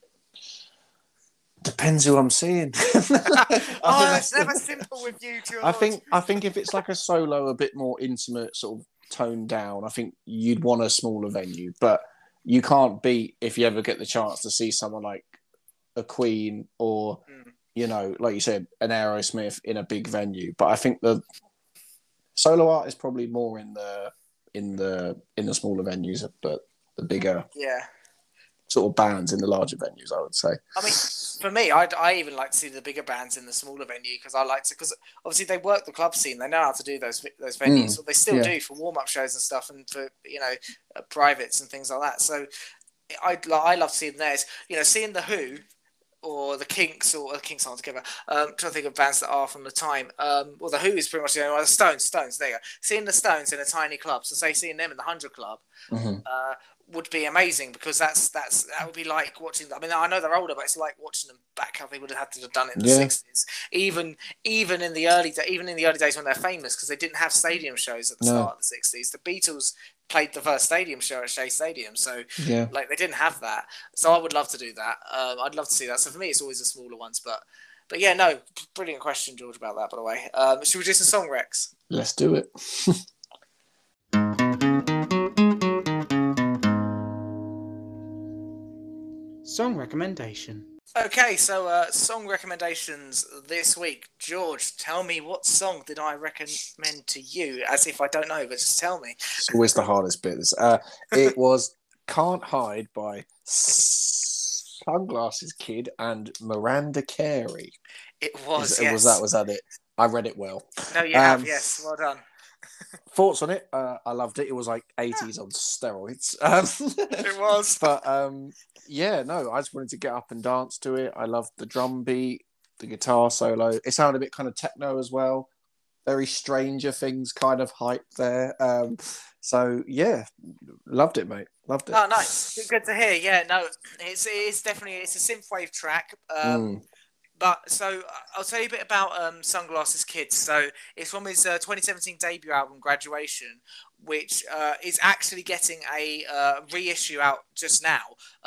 Depends who I'm seeing. It's never simple with you, George. I think if it's like a solo, a bit more intimate, sort of toned down, I think you'd want a smaller venue, but you can't beat, if you ever get the chance to see someone like a Queen or you know, like you said, an Aerosmith in a big venue. But I think the solo art is probably more in the smaller venues, but the bigger sort of bands in the larger venues, I would say. I mean, for me, I even like to see the bigger bands in the smaller venue because because obviously they work the club scene, they know how to do those venues, or they still do for warm up shows and stuff, and for privates and things like that. So I love seeing theirs. Seeing the Who or the Kinks, or the Kinks aren't together. Trying to think of bands that are from the time. Well, the Who is pretty much the only one. The Stones. There you go. Seeing the Stones in a tiny club, so say seeing them in the 100 Club, would be amazing because that would be like watching. I mean, I know they're older, but it's like watching them back how they would have had to have done it in the 60s. Even in the early days when they're famous, because they didn't have stadium shows at the start of the 60s. The Beatles played the first stadium show at Shea Stadium, so like they didn't have that. So I would love to do that. I'd love to see that. So for me, it's always the smaller ones, but yeah, no, brilliant question, George, about that. By the way, should we do some song recs? Let's do it. Song recommendation. Okay, so song recommendations this week. George, tell me, what song did I recommend to you? As if I don't know, but just tell me. It's always the hardest bit. It was Can't Hide by Sunglasses Kid and Miranda Carey. It was, yes. Was that it? I read it well. No, you have, yes. Well done. Thoughts on it? I loved it. It was like 80s on steroids. It was. But I just wanted to get up and dance to it. I loved the drum beat, the guitar solo. It sounded a bit kind of techno as well. Very Stranger Things kind of hype there. So yeah, loved it, mate. Loved it. Oh, nice. Good to hear. Yeah, no, it's definitely a synthwave track. But so I'll tell you a bit about Sunglasses Kid. So it's from his 2017 debut album, Graduation, which is actually getting a reissue out just now.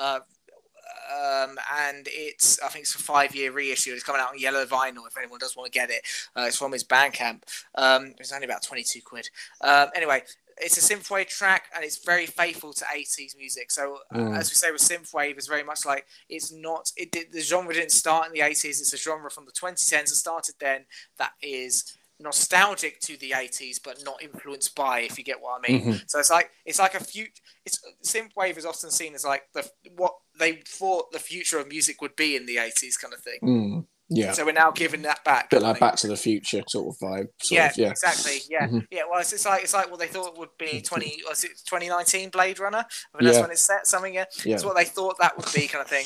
And I think it's a 5-year reissue. It's coming out on yellow vinyl if anyone does want to get it. It's from his Bandcamp. It's only about 22 quid. Anyway, it's a synthwave track and it's very faithful to 80s music. So as we say with synthwave, it's very much like the genre didn't start in the 80s. It's a genre from the 2010s that started then that is nostalgic to the 80s but not influenced by, if you get what I mean. So it's like a synthwave is often seen as like what they thought the future of music would be in the 80s kind of thing. Yeah. So we're now giving that back. Bit like Back to the Future sort of vibe. Yeah, exactly. Yeah. Yeah. Well, it's like what they thought it would be 2019 Blade Runner. I mean, that's when it's set. Something. Yeah. It's what they thought that would be, kind of thing.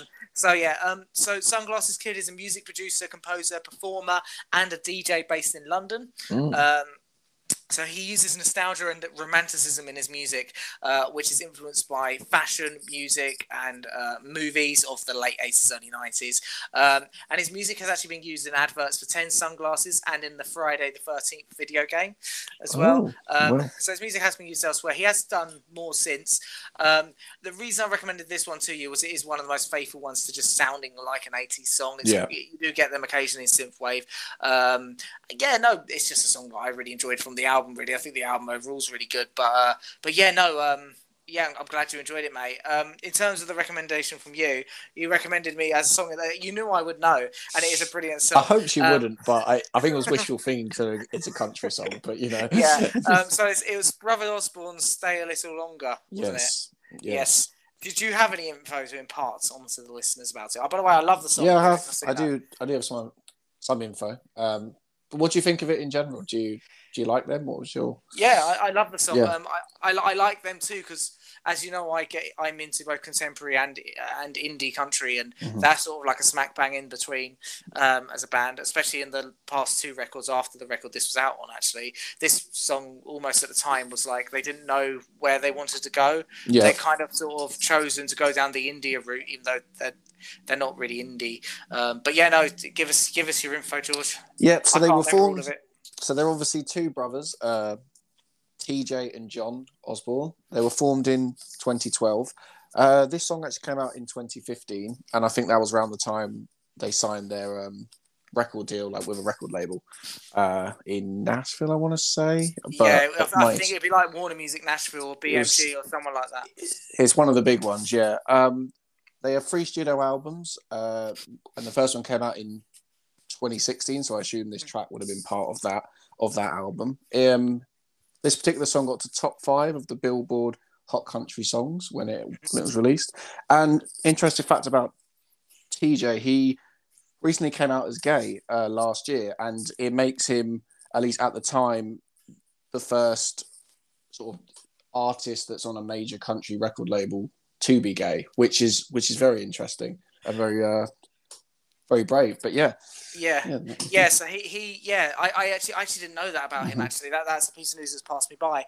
So Sunglasses Kid is a music producer, composer, performer, and a DJ based in London. So he uses nostalgia and romanticism in his music, which is influenced by fashion, music, and movies of the late 80s, early 90s. And his music has actually been used in adverts for 10 Sunglasses and in the Friday the 13th video game as well. So his music has been used elsewhere. He has done more since. The reason I recommended this one to you was it is one of the most faithful ones to just sounding like an 80s song. You do get them occasionally in synthwave. It's just a song that I really enjoyed from the album. Really, I think the album overall is really good. I'm glad you enjoyed it, mate. In terms of the recommendation from you recommended me as a song that you knew I would know, and it is a brilliant song. I hope you wouldn't, but I think it was wishful thinking because it's a country song, but you know. So it was Brother Osborne's "Stay a Little Longer," wasn't it? Yes. Did you have any info to impart onto the listeners about it? Oh, by the way, I love the song. Yeah, I have. I do have some info. But what do you think of it in general? Do you like them? What was your? Yeah, I love the song. Yeah. I like them too because, as you know, I'm into both contemporary and indie country, and that's sort of like a smack bang in between as a band, especially in the past 2 records after the record this was out on. Actually, this song almost at the time was like they didn't know where they wanted to go. Yeah. They kind of sort of chosen to go down the India route, even though they're not really indie. Give us your info, George. Yeah, so they were formed. So they're obviously 2 brothers, TJ and John Osborne. They were formed in 2012. This song actually came out in 2015, and I think that was around the time they signed their record deal, like with a record label in Nashville, I want to say. But I think it'd be like Warner Music Nashville or BMG or someone like that. It's one of the big ones, yeah. They have 3 studio albums, and the first one came out in 2016, so I assume this track would have been part of that album. This particular song got to top 5 of the Billboard Hot Country Songs when it was released. And interesting fact about TJ, he recently came out as gay last year, and it makes him, at least at the time, the first sort of artist that's on a major country record label to be gay, which is very interesting and very brave. But yeah. So I actually didn't know that about him. Actually, that's a piece of news that's passed me by.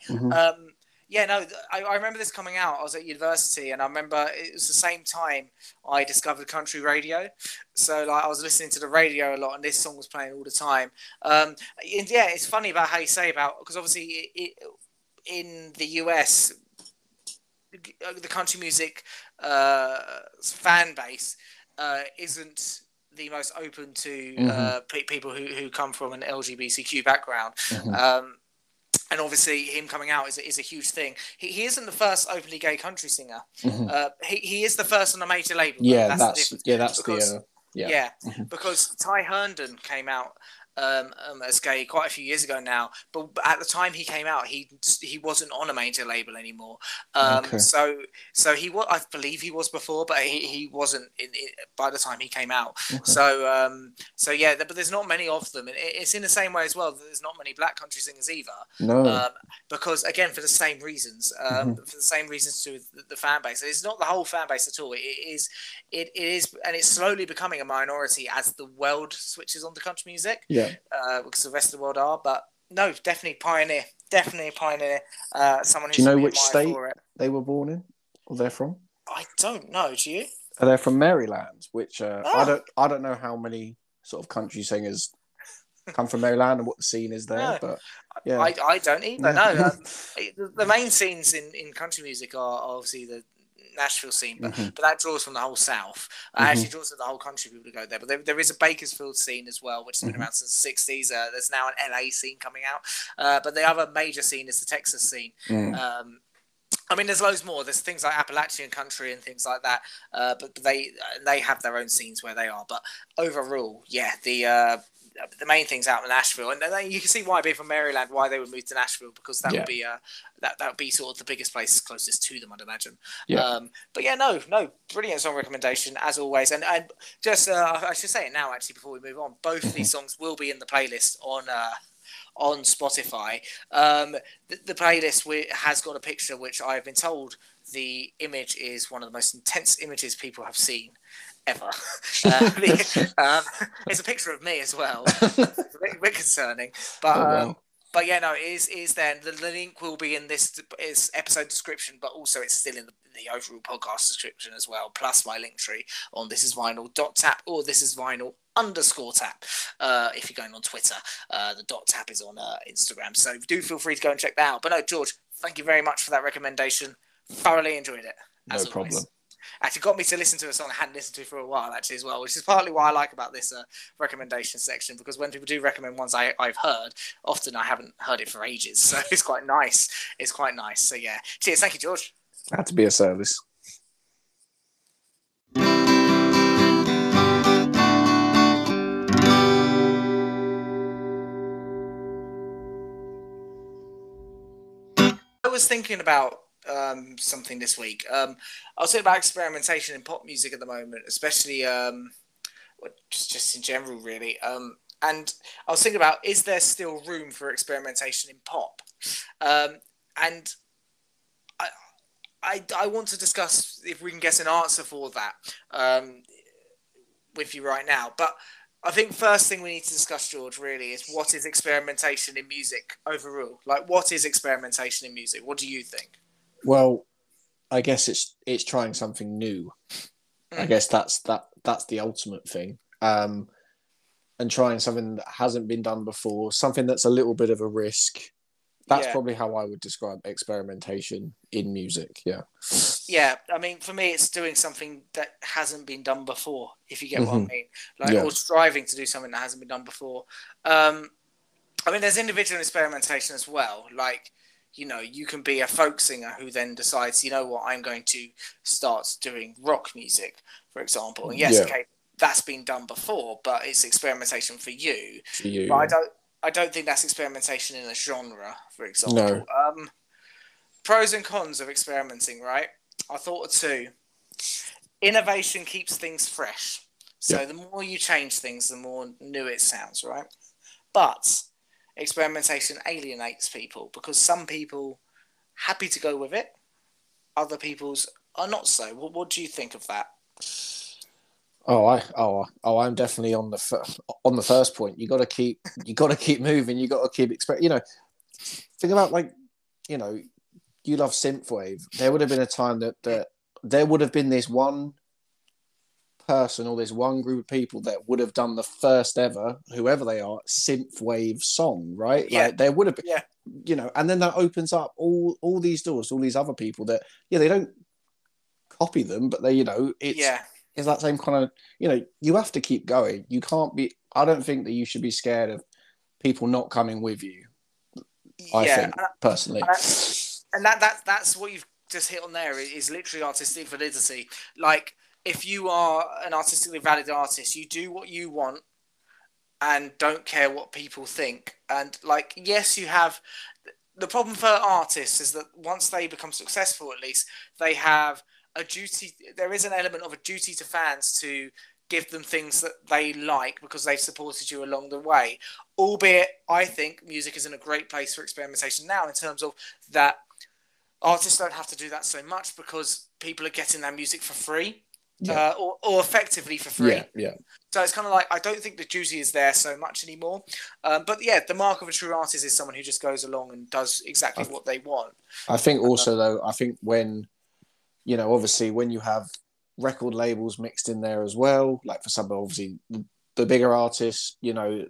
I remember this coming out. I was at university, and I remember it was the same time I discovered country radio. So like I was listening to the radio a lot, and this song was playing all the time. It's funny about how you say about, because obviously in the US, the country music fan base isn't the most open to people who come from an LGBTQ background. And obviously him coming out is a huge thing. He isn't the first openly gay country singer. He is the first on a major label. Because Ty Herndon came out as gay quite a few years ago now, but at the time he came out, he wasn't on a major label anymore. So he was, I believe he was before, but he wasn't by the time he came out. But there's not many of them, and it's in the same way as well that there's not many black country singers either. Because again, for the same reasons, to the fan base. It's not the whole fan base at all. It is, and it's slowly becoming a minority as the world switches on to country music. Because the rest of the world are, but no, definitely pioneer. Someone who's, do you know which state they were born in, or they're from? I don't know. Do you? They're from Maryland, which I don't know how many sort of country singers come from Maryland and what the scene is there, but yeah, I don't either. No, the main scenes in country music are obviously the Nashville scene, but that draws from the whole South. Actually draws from the whole country people to go there. But there is a Bakersfield scene as well, which has been around since the 60s. There's now an LA scene coming out. But the other major scene is the Texas scene. I mean, there's loads more. There's things like Appalachian country and things like that. But they have their own scenes where they are. But overall, the main thing's out in Nashville, and you can see why, being from Maryland, why they would move to Nashville, because that would be that would be sort of the biggest place closest to them, I'd imagine. No, brilliant song recommendation as always, and just I should say it now actually before we move on. Both these songs will be in the playlist on Spotify. The playlist has got a picture which I've been told the image is one of the most intense images people have seen ever. It's a picture of me as well. It's a bit concerning, but it is there. The link will be in this episode description, but also it's still in the overall podcast description as well, plus my link tree on thisisvinyl.tap or thisisvinyl_tap. If you're going on Twitter, the .tap is on Instagram, so do feel free to go and check that out. But no, George, thank you very much for that recommendation. Thoroughly enjoyed it. No problem. Actually got me to listen to a song I hadn't listened to for a while actually as well, which is partly why I like about this recommendation section, because when people do recommend ones I've heard, often I haven't heard it for ages, so it's quite nice. So yeah, cheers. Thank you, George. Had to be a service. I was thinking about something this week. I was thinking about experimentation in pop music at the moment, especially just in general, really. And I was thinking about, is there still room for experimentation in pop? And I want to discuss if we can get an answer for that with you right now. But I think first thing we need to discuss, George, really is what is experimentation in music overall? Like, what is experimentation in music? What do you think? Well, I guess it's trying something new. I guess that's the ultimate thing. And trying something that hasn't been done before, something that's a little bit of a risk. That's probably how I would describe experimentation in music. Yeah. Yeah, I mean, for me, it's doing something that hasn't been done before, if you get what I mean. Or striving to do something that hasn't been done before. I mean, there's individual experimentation as well. Like, you can be a folk singer who then decides, you know what, I'm going to start doing rock music, for example. And yes, okay, that's been done before, but it's experimentation for you. But I don't think that's experimentation in a genre, for example. No. pros and cons of experimenting, right? I thought of two. Innovation keeps things fresh. So the more you change things, the more new it sounds, right? But experimentation alienates people because some people happy to go with it, other people's are not so. What do you think of that? I'm definitely on the first point. You got to keep moving. You got to keep think about you love synthwave. There would have been a time that there would have been this one person or this one group of people that would have done the first ever, whoever they are, synthwave song, right? Yeah. Like there would have been, and then that opens up all these doors to all these other people that, they don't copy them, but they, it's that same kind of, you have to keep going. You can't be, I don't think that you should be scared of people not coming with you. I think, personally. And that's what you've just hit on there is literally artistic validity. Like, if you are an artistically valid artist, you do what you want and don't care what people think. And yes, you have the problem for artists is that once they become successful, at least they have a duty. There is an element of a duty to fans to give them things that they like because they've supported you along the way. Albeit, I think music is in a great place for experimentation now in terms of that artists don't have to do that so much because people are getting their music for free. Or effectively for free. Yeah. So it's kind of like I don't think the duty is there so much anymore. But yeah, the mark of a true artist is someone who just goes along and does exactly what they want. I think also though, when obviously when you have record labels mixed in there as well, like for some obviously the bigger artists,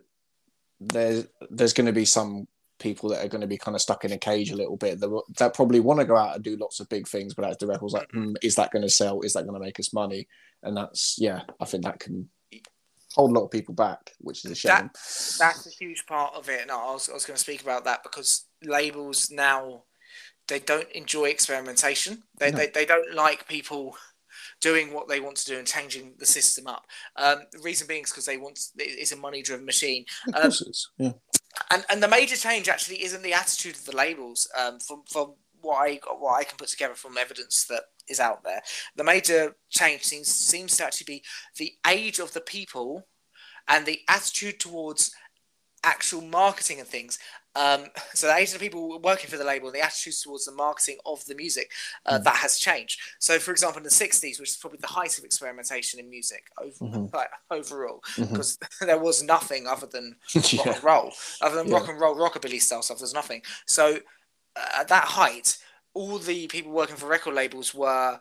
there's going to be some people that are going to be kind of stuck in a cage a little bit that probably want to go out and do lots of big things, but as the record's like, is that going to sell? Is that going to make us money? And that's, I think that can hold a lot of people back, which is a shame. That's a huge part of it. And I was going to speak about that because labels now, they don't enjoy experimentation. They don't like people doing what they want to do and changing the system up. The reason being is because it's a money-driven machine. Of course it is, yeah. And the major change actually isn't the attitude of the labels. From what I can put together from evidence that is out there, the major change seems to actually be the age of the people and the attitude towards actual marketing and things. So the age of the people working for the label and the attitudes towards the marketing of the music, that has changed. So, for example, in the 60s, which is probably the height of experimentation in music overall, because there was nothing other than rock and roll, other than rock and roll, rockabilly style stuff, there's nothing. So at that height, all the people working for record labels were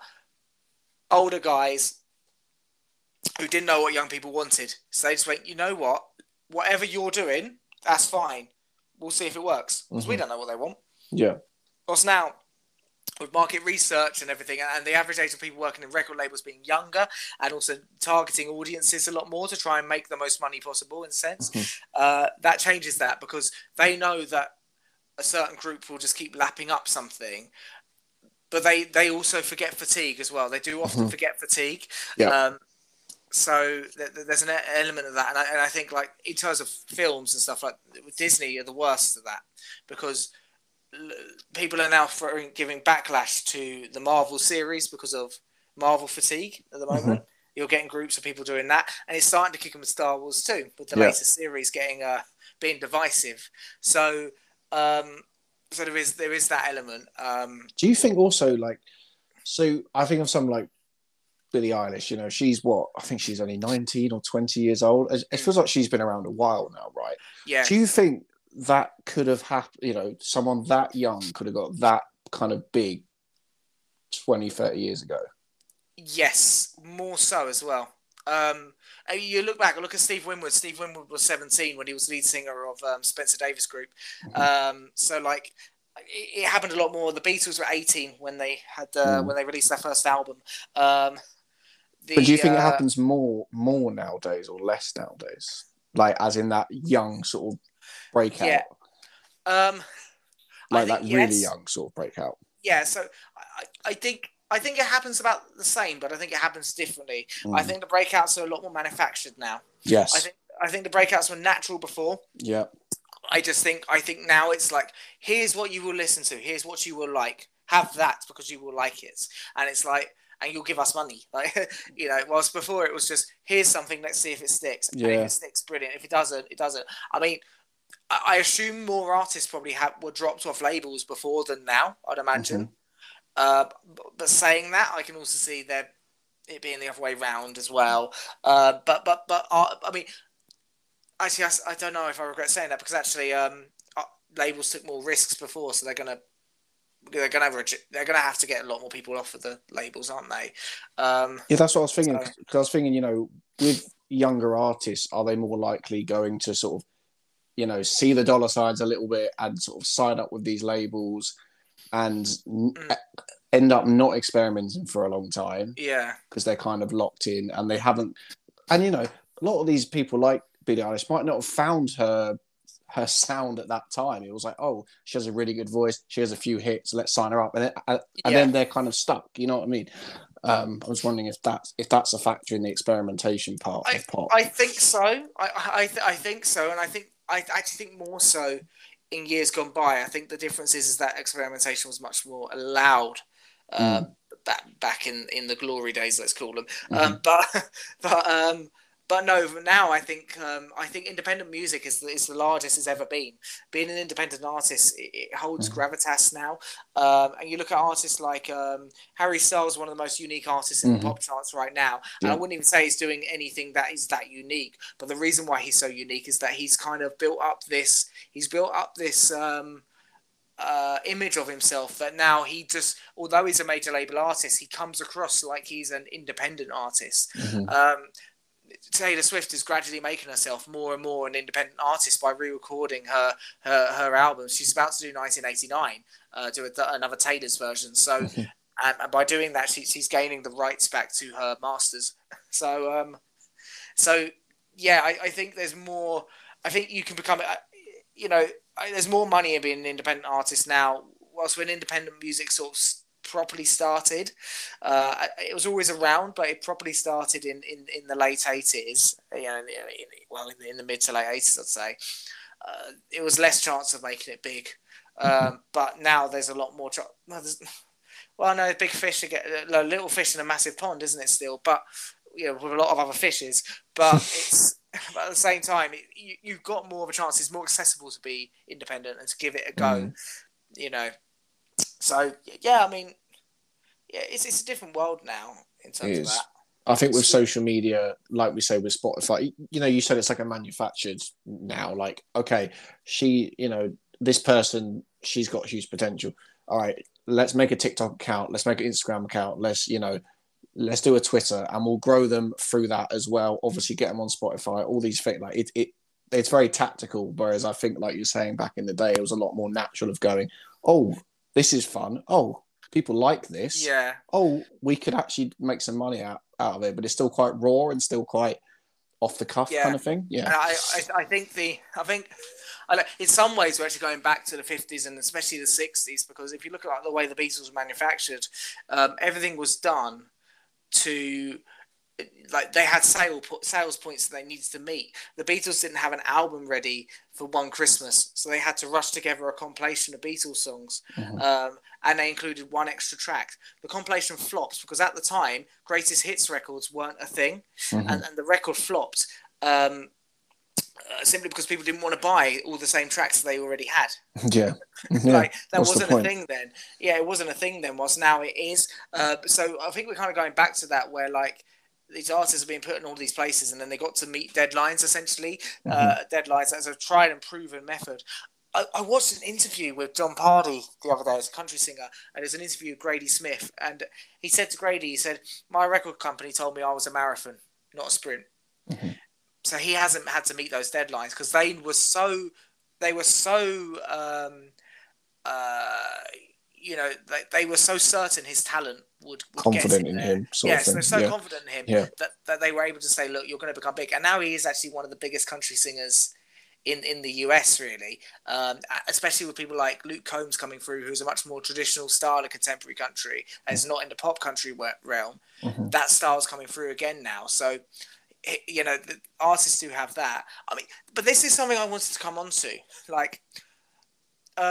older guys who didn't know what young people wanted. So they just went, you know what? Whatever you're doing, that's fine. We'll see if it works because we don't know what they want. Yeah. Because now, with market research and everything, and the average age of people working in record labels being younger, and also targeting audiences a lot more to try and make the most money possible, in a sense, that changes that because they know that a certain group will just keep lapping up something, but they also forget fatigue as well. They do often forget fatigue. Yeah. So there's an element of that, and I think like in terms of films and stuff, like Disney are the worst of that because people are now giving backlash to the Marvel series because of Marvel fatigue at the moment. You're getting groups of people doing that, and it's starting to kick them with Star Wars too, with the latest series getting being divisive. So there is that element. Do you think also so I think of some like Billie Eilish, she's I think she's only 19 or 20 years old. It feels like she's been around a while now, right? Yeah. Do you think that could have happened, someone that young could have got that kind of big 20, 30 years ago? Yes, more so as well. You look at Steve Winwood. Steve Winwood was 17 when he was lead singer of Spencer Davis Group. So like, it happened a lot more. The Beatles were 18 when they had when they released their first album. But do you think it happens more nowadays or less nowadays? Like, as in that young sort of breakout? Yeah. That really young sort of breakout? Yeah, so I think it happens about the same, but I think it happens differently. I think the breakouts are a lot more manufactured now. Yes. I think the breakouts were natural before. Yeah. I think now it's like, here's what you will listen to. Here's what you will like. have that because you will like it. And it's like, and you'll give us money. Like, you know, whilst before it was just, here's something, let's see if it sticks. And if it sticks, brilliant. If it doesn't, it doesn't. I mean, I assume more artists probably were dropped off labels before than now, I'd imagine. But saying that, I can also see it being the other way round as well. But I mean, actually, I don't know if I regret saying that, because actually, labels took more risks before, so they're gonna have to get a lot more people off of the labels, aren't they? Yeah, that's what I was thinking. Because I was thinking, you know, with younger artists, are they more likely going to sort of, you know, see the dollar signs a little bit and sort of sign up with these labels and end up not experimenting for a long time? Yeah, because they're kind of locked in and they haven't. And you know, a lot of these people like Billie Eilish might not have found her sound at that time. It was like, oh, she has a really good voice, she has a few hits, let's sign her up, and then they're kind of stuck. You know what I mean? I was wondering if that's a factor in the experimentation part of pop. I think so. I think so, and I actually think more so in years gone by. I think the difference is that experimentation was much more allowed back in the glory days, let's call them. But no, now I think independent music is the largest it's ever been. Being an independent artist, it holds gravitas now. And you look at artists like Harry Styles, one of the most unique artists in the pop charts right now. And I wouldn't even say he's doing anything that is that unique. But the reason why he's so unique is that he's kind of built up this image of himself that now he just, although he's a major label artist, he comes across like he's an independent artist. Taylor Swift is gradually making herself more and more an independent artist by re-recording her albums. She's about to do 1989, do another Taylor's version. So, and by doing that, she's gaining the rights back to her masters. So yeah, I think there's more. I think you can become, there's more money in being an independent artist now. Whilst when independent music sort of properly started, it was always around, but it properly started in the late 80s. In the mid to late 80s, I'd say. It was less chance of making it big, but now there's a lot more. Big fish to get a little fish in a massive pond, isn't it? Still, but with a lot of other fishes. But it's but at the same time, you've got more of a chance. It's more accessible to be independent and to give it a go. So yeah, I mean, it's a different world now in terms of that. I think with social media, like we say with Spotify, you said it's like a manufactured now. Like, okay, this person, she's got huge potential. All right, let's make a TikTok account. Let's make an Instagram account. Let's do a Twitter, and we'll grow them through that as well. Obviously, get them on Spotify. All these things, like it's very tactical. Whereas I think, like you're saying, back in the day, it was a lot more natural of going, oh, this is fun. Oh, people like this. Yeah. Oh, we could actually make some money out of it, but it's still quite raw and still quite off the cuff kind of thing. Yeah. And I think in some ways we're actually going back to the 50s and especially the 60s, because if you look at the way the Beatles were manufactured, everything was done to, like, they had sales points that they needed to meet. The Beatles didn't have an album ready for one Christmas, so they had to rush together a compilation of Beatles songs, and they included one extra track. The compilation flopped because at the time greatest hits records weren't a thing, and the record flopped simply because people didn't want to buy all the same tracks that they already had. Yeah. Like, that wasn't a thing then. Yeah, it wasn't a thing then, whilst now it is. So I think we're kind of going back to that, where like these artists have been put in all these places and then they got to meet deadlines, essentially. Deadlines as a tried and proven method. I watched an interview with John Pardy the other day as a country singer, and there's an interview with Grady Smith, and he said to Grady, he said, my record company told me I was a marathon, not a sprint. So he hasn't had to meet those deadlines because they were so they were so certain his talent would confident get in there. him. Yes, they're so confident in him that they were able to say, look, you're going to become big. And now he is actually one of the biggest country singers in the US, really, especially with people like Luke Combs coming through, who's a much more traditional style of contemporary country and is not in the pop country realm. That style's coming through again now. So, the artists do have that. I mean, but this is something I wanted to come on to. Like,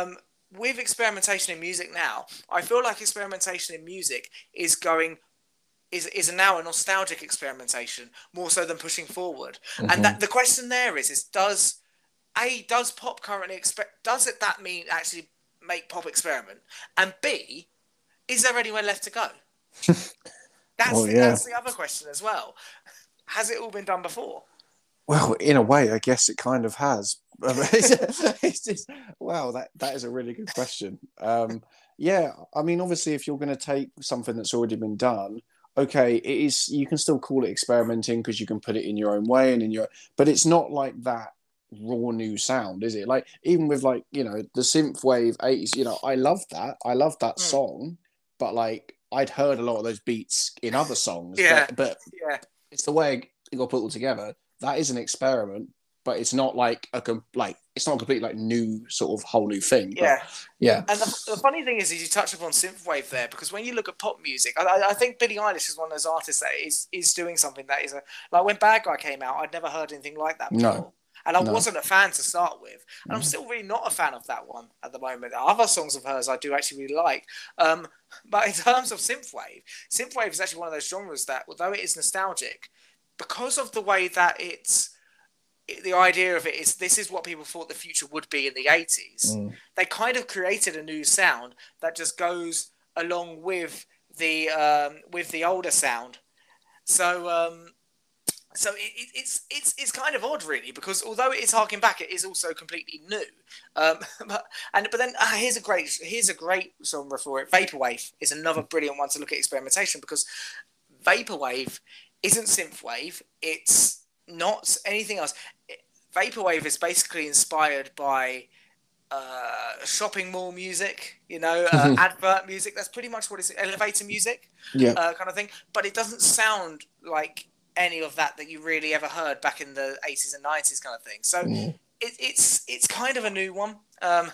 with experimentation in music now, I feel like experimentation in music is now a nostalgic experimentation more so than pushing forward. Mm-hmm. And that the question there is does pop currently does that mean actually make pop experiment? And B, is there anywhere left to go? That's the other question as well. Has it all been done before? Well, in a way, I guess it kind of has. It's just, wow, that is a really good question. Yeah, I mean, obviously, if you're going to take something that's already been done, okay, it is. You can still call it experimenting because you can put it in your own way but it's not like that raw new sound, is it? Like even with like the synthwave 80s, I love that song, but like I'd heard a lot of those beats in other songs. But it's the way it got put all together. That is an experiment, but it's not like it's not a complete like new sort of whole new thing. Yeah, yeah. And the funny thing is you touch upon synthwave there, because when you look at pop music, I think Billie Eilish is one of those artists that is doing something that is like when Bad Guy came out, I'd never heard anything like that before. No. And I wasn't a fan to start with. And I'm still really not a fan of that one at the moment. Other songs of hers I do actually really like. But in terms of synthwave is actually one of those genres that, although it is nostalgic, because of the way that the idea of it is this is what people thought the future would be in the 80s. They kind of created a new sound that just goes along with the older sound. So it's kind of odd, really, because although it is harking back, it is also completely new. But then here's a great genre for it. Vaporwave is another brilliant one to look at experimentation, because vaporwave isn't synthwave. It's not anything else. Vaporwave is basically inspired by shopping mall music, advert music. That's pretty much what it's elevator music, kind of thing. But it doesn't sound like any of that you really ever heard back in the 80s and 90s kind of thing. So it's kind of a new one. I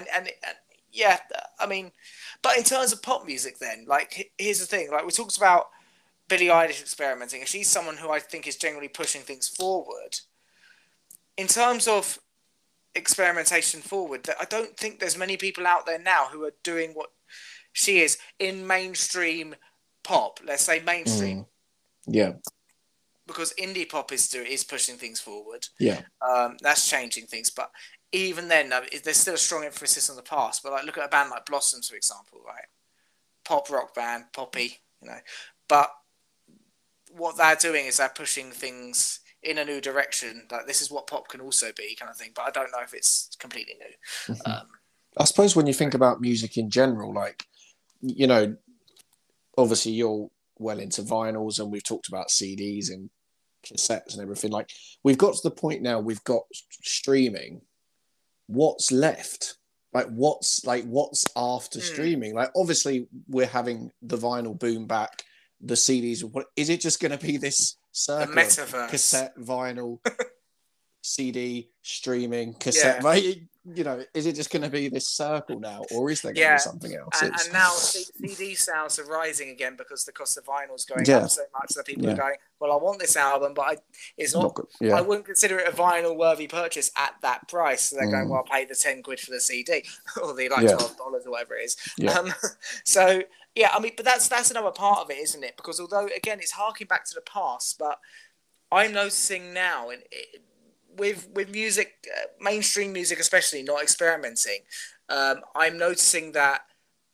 mean, but in terms of pop music then, like, here's the thing. Like, we talked about Billie Eilish experimenting, and she's someone who I think is generally pushing things forward. In terms of experimentation forward, I don't think there's many people out there now who are doing what she is in mainstream pop. Let's say mainstream. Yeah. Because indie pop is pushing things forward. Yeah. That's changing things. But even then, there's still a strong emphasis on the past. But like, look at a band like Blossoms, for example, right? Pop rock band, poppy, But what they're doing is they're pushing things in a new direction. Like, this is what pop can also be, kind of thing. But I don't know if it's completely new. I suppose when you think about music in general, like, obviously you're well into vinyls, and we've talked about CDs and cassettes and everything. Like, we've got to the point now, we've got streaming. What's left? Like, what's after streaming? Like, obviously we're having the vinyl boom back, the CDs. What is it just going to be, this circle? The metaverse. Cassette, vinyl, CD, streaming, cassette. Right? Is it just going to be this circle now, or is there going to be something else? And now CD sales are rising again because the cost of vinyl is going up so much that people are going, well, I want this album, but it's not good. I wouldn't consider it a vinyl worthy purchase at that price. So they're going, well, I'll pay the 10 quid for the CD or the $12 or whatever it is. So I mean, but that's another part of it, isn't it? Because although, again, it's harking back to the past, but I'm noticing now, with music, mainstream music especially, not experimenting, I'm noticing that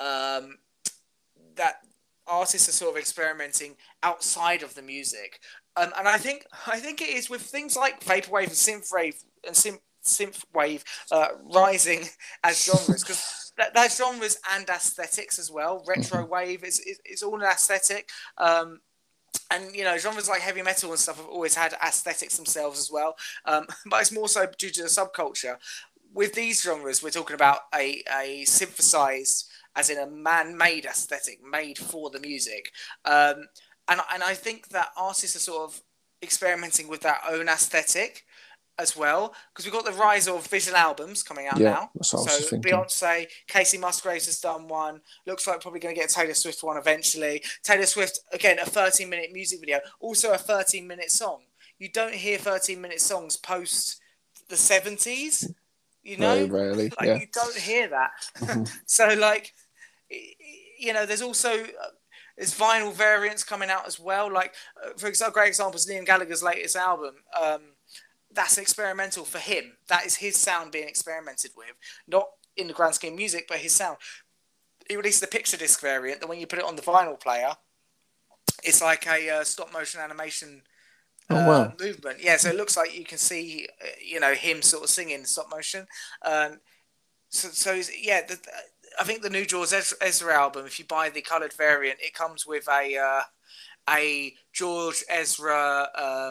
that artists are sort of experimenting outside of the music, and I think it is with things like vaporwave and synthwave rising as genres, because that's genres and aesthetics as well. Retro wave is all an aesthetic. And genres like heavy metal and stuff have always had aesthetics themselves as well, but it's more so due to the subculture. With these genres, we're talking about a synthesized, as in a man-made aesthetic, made for the music, and I think that artists are sort of experimenting with their own aesthetic as well, because we've got the rise of visual albums coming out now. So Beyonce, Casey Musgraves has done one. Looks like probably going to get a Taylor Swift one eventually. Taylor Swift, again, a 13-minute music video, also a 13-minute song. You don't hear 13-minute songs post the 70s. You know, Very rarely. like Yeah. you don't hear that. Mhm. So like, you know, there's also there's vinyl variants coming out as well. Like for example, great example is Liam Gallagher's latest album. That's experimental for him. That is his sound being experimented with, not in the grand scheme of music, but his sound. He released the picture disc variant that when you put it on the vinyl player, it's like a stop motion animation Oh wow. movement. Yeah, so it looks like you can see, you know, him sort of singing in stop motion. So yeah, I think the new George Ezra album, if you buy the coloured variant, it comes with a George Ezra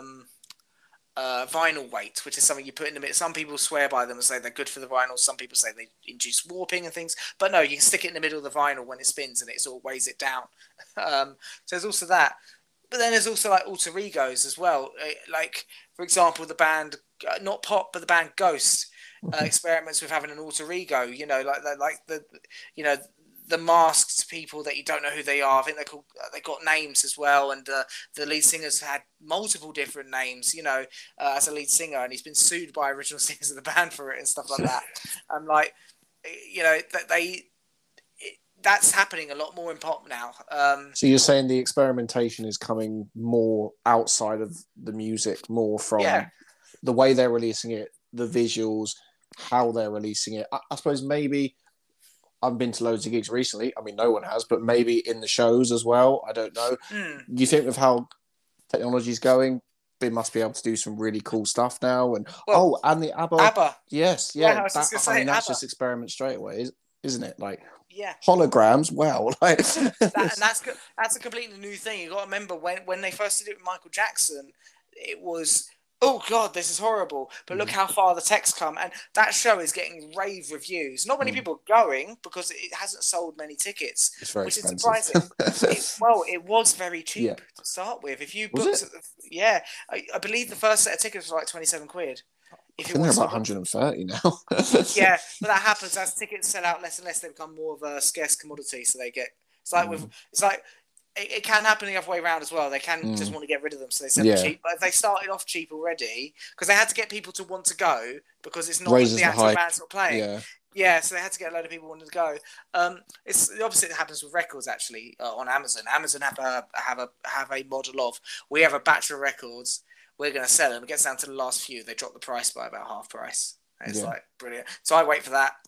vinyl weight, which is something you put in the middle. Some people swear by them and say they're good for the vinyl. Some people say they induce warping and things. But no, you can stick it in the middle of the vinyl when it spins and it sort of weighs it down. So there's also that. But then there's also like alter egos as well. Like, for example, the band, not Pop, but the band Ghost experiments with having an alter ego. You know, you know, the masked people that you don't know who they are. I think they got names as well, and the lead singer's had multiple different names. You know, as a lead singer, and he's been sued by original singers of the band for it and stuff like that. And like, you know, that's happening a lot more in pop now. So you're saying the experimentation is coming more outside of the music, more from the way they're releasing it, the visuals, how they're releasing it. I suppose maybe I've been to loads of gigs recently. I mean, no one has, but maybe in the shows as well. I don't know. You think with how technology's going, they must be able to do some really cool stuff now. And and the ABBA. Yes, yeah. I was just gonna say, that's ABBA. just experiment straight away, isn't it? Like, yeah, holograms. Wow, like that's a completely new thing. You got to remember when they first did it with Michael Jackson, it was, oh god, this is horrible. But look how far the tech's come, and that show is getting rave reviews. Not many people are going because it hasn't sold many tickets, it's very which expensive. is surprising. It was very cheap to start with. If you booked, I believe the first set of tickets was like £27. I think they're about 130 now. Yeah, but that happens as tickets sell out less and less. They become more of a scarce commodity. So they get. It's like it can happen the other way around as well. They can just want to get rid of them, so they sell them cheap. But if they started off cheap already, because they had to get people to want to go, because it's not the actual band's not playing. Yeah, so they had to get a load of people wanting to go. It's the opposite that happens with records actually on Amazon. Amazon have a model of, we have a batch of records. We're going to sell them. It gets down to the last few. They drop the price by about half price. And it's like brilliant. So I wait for that.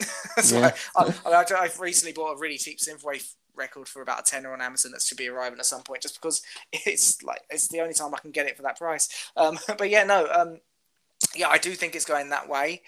I've recently bought a really cheap synthwave record for about a tenner on Amazon that should be arriving at some point, just because it's the only time I can get it for that price. But yeah, no, I do think it's going that way.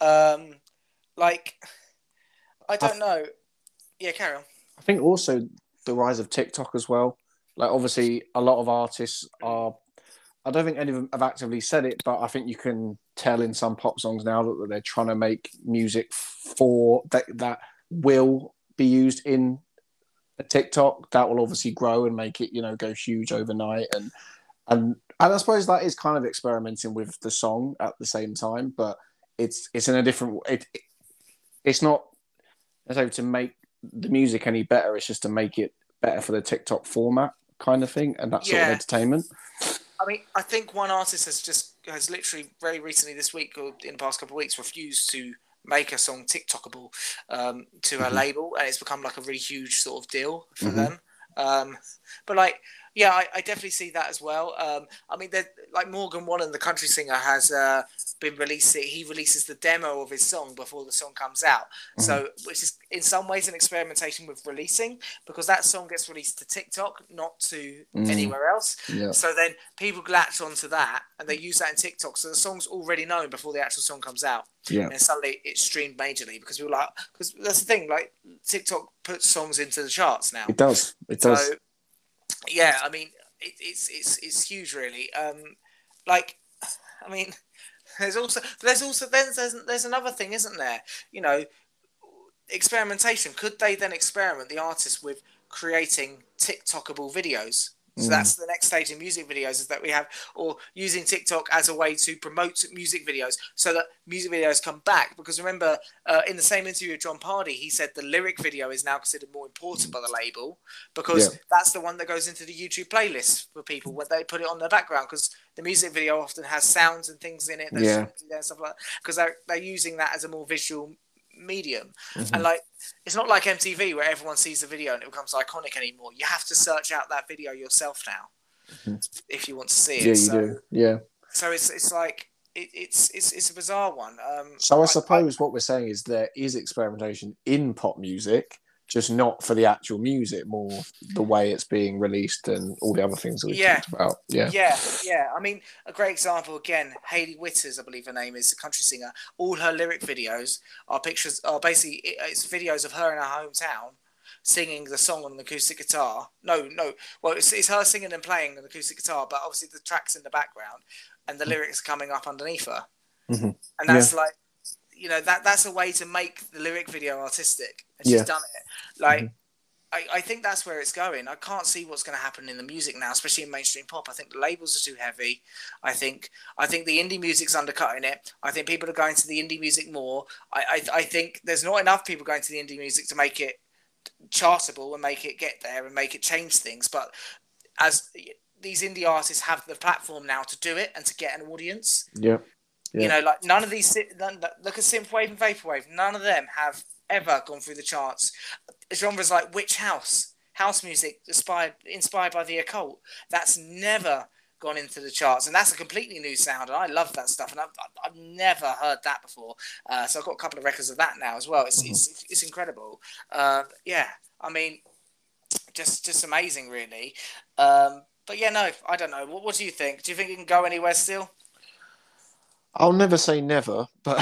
Like, I don't know. Yeah, carry on. I think also the rise of TikTok as well. Like, obviously, a lot of artists are. I don't think any of them have actively said it, but I think you can tell in some pop songs now that they're trying to make music for that will be used in a TikTok. That will obviously grow and make it, go huge overnight. And I suppose that is kind of experimenting with the song at the same time, but it's in a different. It's not necessarily to make the music any better. It's just to make it better for the TikTok format kind of thing, and that sort of entertainment. I mean, I think one artist has literally very recently this week or in the past couple of weeks refused to make a song TikTokable to her label, and it's become like a really huge sort of deal for them. But like, yeah, I definitely see that as well. I mean, like Morgan Wallen, the country singer, has been releasing. He releases the demo of his song before the song comes out. So, which is in some ways an experimentation with releasing, because that song gets released to TikTok, not to anywhere else. Yeah. So then people latch onto that and they use that in TikTok. So the song's already known before the actual song comes out. Yeah. And suddenly it's streamed majorly because people because that's the thing. Like TikTok puts songs into the charts now. It does. So, yeah, I mean, it's huge, really. Like, I mean, there's another thing, isn't there? Experimentation. Could they then experiment, the artists, with creating TikTokable videos? So that's the next stage in music videos, is that we have, or using TikTok as a way to promote music videos so that music videos come back. Because remember, in the same interview with John Pardy, he said the lyric video is now considered more important by the label because that's the one that goes into the YouTube playlist for people when they put it on their background, because the music video often has sounds and things in it and stuff like that, because they're using that as a more visual medium. And like, it's not like MTV where everyone sees the video and it becomes iconic anymore. You have to search out that video yourself now if you want to see it. You do. Yeah. So it's like it's a bizarre one. So I suppose what we're saying is there is experimentation in pop music, just not for the actual music, more the way it's being released and all the other things that we talked about. Yeah. I mean, a great example again, Hayley Whitters, I believe her name is, a country singer. All her lyric videos are basically it's videos of her in her hometown singing the song on an acoustic guitar. Well, it's her singing and playing an acoustic guitar, but obviously the track's in the background and the lyrics are coming up underneath her. And that's like, you know, that's a way to make the lyric video artistic, and she's done it. Like, I think that's where it's going. I can't see what's going to happen in the music now, especially in mainstream pop. I think the labels are too heavy. I think the indie music's undercutting it. I think people are going to the indie music more. I think there's not enough people going to the indie music to make it chartable and make it get there and make it change things. But as these indie artists have the platform now to do it and to get an audience. Yeah. You know, like none of these, look at synthwave and vaporwave, none of them have ever gone through the charts. Genres like witch house music inspired by the occult, that's never gone into the charts, and that's a completely new sound, and I love that stuff, and I've never heard that before. So I've got a couple of records of that now as well. It's incredible. Yeah, I mean, just amazing, really. But yeah, no, I don't know. What do you think? Do you think it can go anywhere still? I'll never say never, but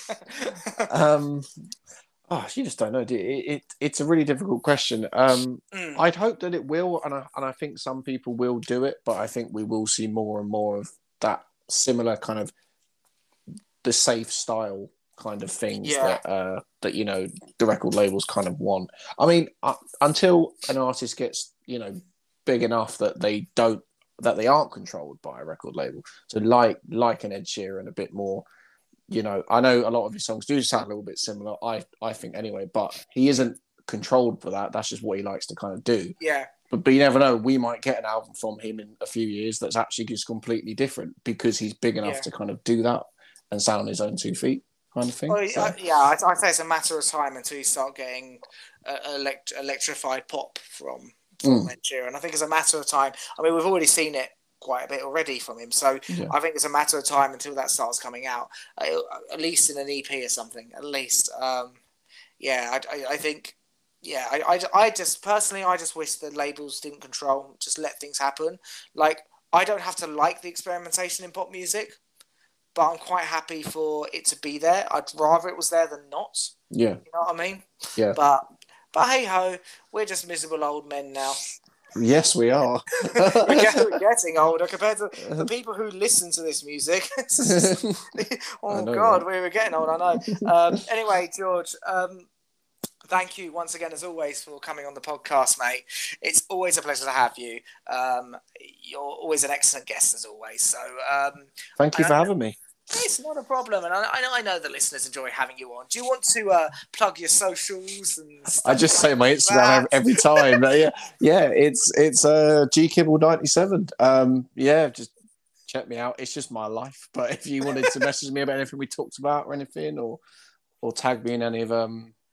you just don't know. It's a really difficult question. I'd hope that it will, and I think some people will do it, but I think we will see more and more of that similar kind of the safe style kind of things that you know the record labels kind of want. I mean, until an artist gets big enough that they aren't controlled by a record label. So like an Ed Sheeran, a bit more, I know a lot of his songs do sound a little bit similar, I think anyway, but he isn't controlled for that. That's just what he likes to kind of do. Yeah. But you never know, we might get an album from him in a few years that's actually just completely different because he's big enough to kind of do that and stand on his own 2 feet kind of thing. Well, I'd say it's a matter of time until you start getting electrified pop from Ed Sheeran. I think it's a matter of time. I mean, we've already seen it quite a bit already from him, so I think it's a matter of time until that starts coming out, at least in an EP or something. At least, I think, I just personally, I just wish the labels didn't control, just let things happen. Like, I don't have to like the experimentation in pop music, but I'm quite happy for it to be there. I'd rather it was there than not. Yeah, you know what I mean? Yeah, but hey ho, we're just miserable old men now. Yes, we are. We're getting older compared to the people who listen to this music. Oh God, we're getting old, I know. Anyway, George, thank you once again, as always, for coming on the podcast, mate. It's always a pleasure to have you. You're always an excellent guest, as always. So, thank you for having me. It's not a problem, and I know the listeners enjoy having you on. Do you want to plug your socials and stuff? I just say my Instagram every time. It's GKibble97. Just check me out. It's just my life. But if you wanted to message me about anything we talked about or anything, or tag me in any of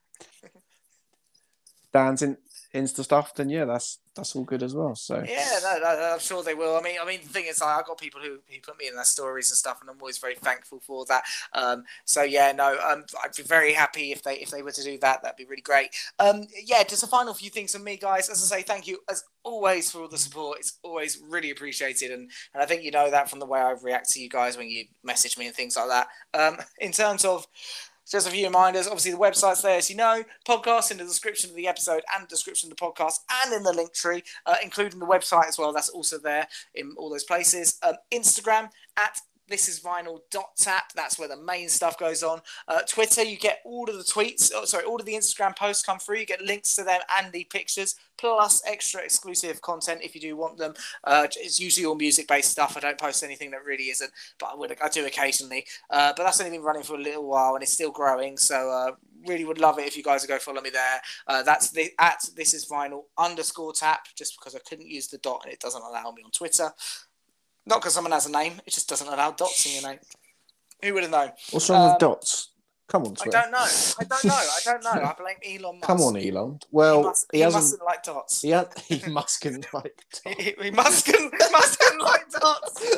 Dan's Insta stuff, then that's all good as well. So no, I'm sure they will. I mean, the thing is, I've got people who put me in their stories and stuff, and I'm always very thankful for that. I'd be very happy if they were to do that. That'd be really great. Just a final few things from me, guys. As I say, thank you as always for all the support. It's always really appreciated, and I think you know that from the way I react to you guys when you message me and things like that. In terms of just a few reminders. Obviously, the website's there, as you know. Podcast in the description of the episode and description of the podcast and in the link tree, including the website as well. That's also there in all those places. Instagram at thisisvinyl.tap. That's where the main stuff goes on. Twitter, you get all of the tweets. All of the Instagram posts come through. You get links to them and the pictures, plus extra exclusive content if you do want them. It's usually all music-based stuff. I don't post anything that really isn't, but I do occasionally. But that's only been running for a little while and it's still growing. So really would love it if you guys would go follow me there. That's at thisisvinyl_tap, just because I couldn't use the dot and it doesn't allow me on Twitter. Not because someone has a name, it just doesn't allow dots in your name. Who would have known? What's wrong with dots? Come on, Twitter. I don't know. I blame Elon Musk. Come on, Elon. Well, he mustn't like dots. He mustn't like dots. He mustn't like dots.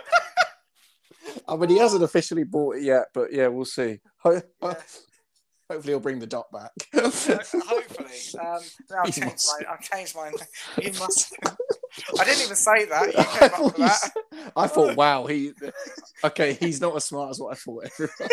I mean, he hasn't officially bought it yet, but yeah, we'll see. Hopefully he'll bring the dot back. Hopefully. I've changed mine. He must. I didn't even say that. You came up with that. I thought, wow, he's not as smart as what I thought.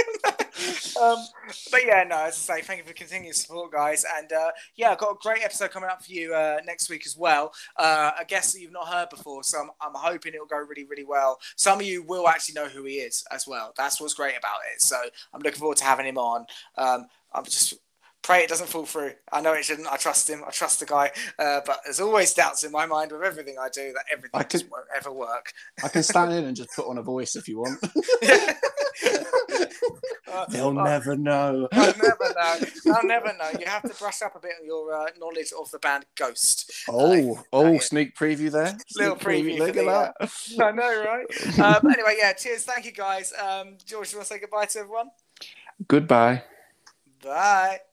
But yeah, no, as I say, thank you for continued support, guys. And I've got a great episode coming up for you next week as well. A guest that you've not heard before, so I'm hoping it'll go really, really well. Some of you will actually know who he is as well. That's what's great about it. So I'm looking forward to having him on. I'm just pray it doesn't fall through. I know it shouldn't. I trust him. I trust the guy. But there's always doubts in my mind with everything I do that everything just won't ever work. I can stand in and just put on a voice if you want. They'll never know. I'll never know. You have to brush up a bit on your knowledge of the band Ghost. Sneak preview there. Little preview. Look at that. I know, right? Anyway, cheers. Thank you, guys. George, you want to say goodbye to everyone? Goodbye. Bye.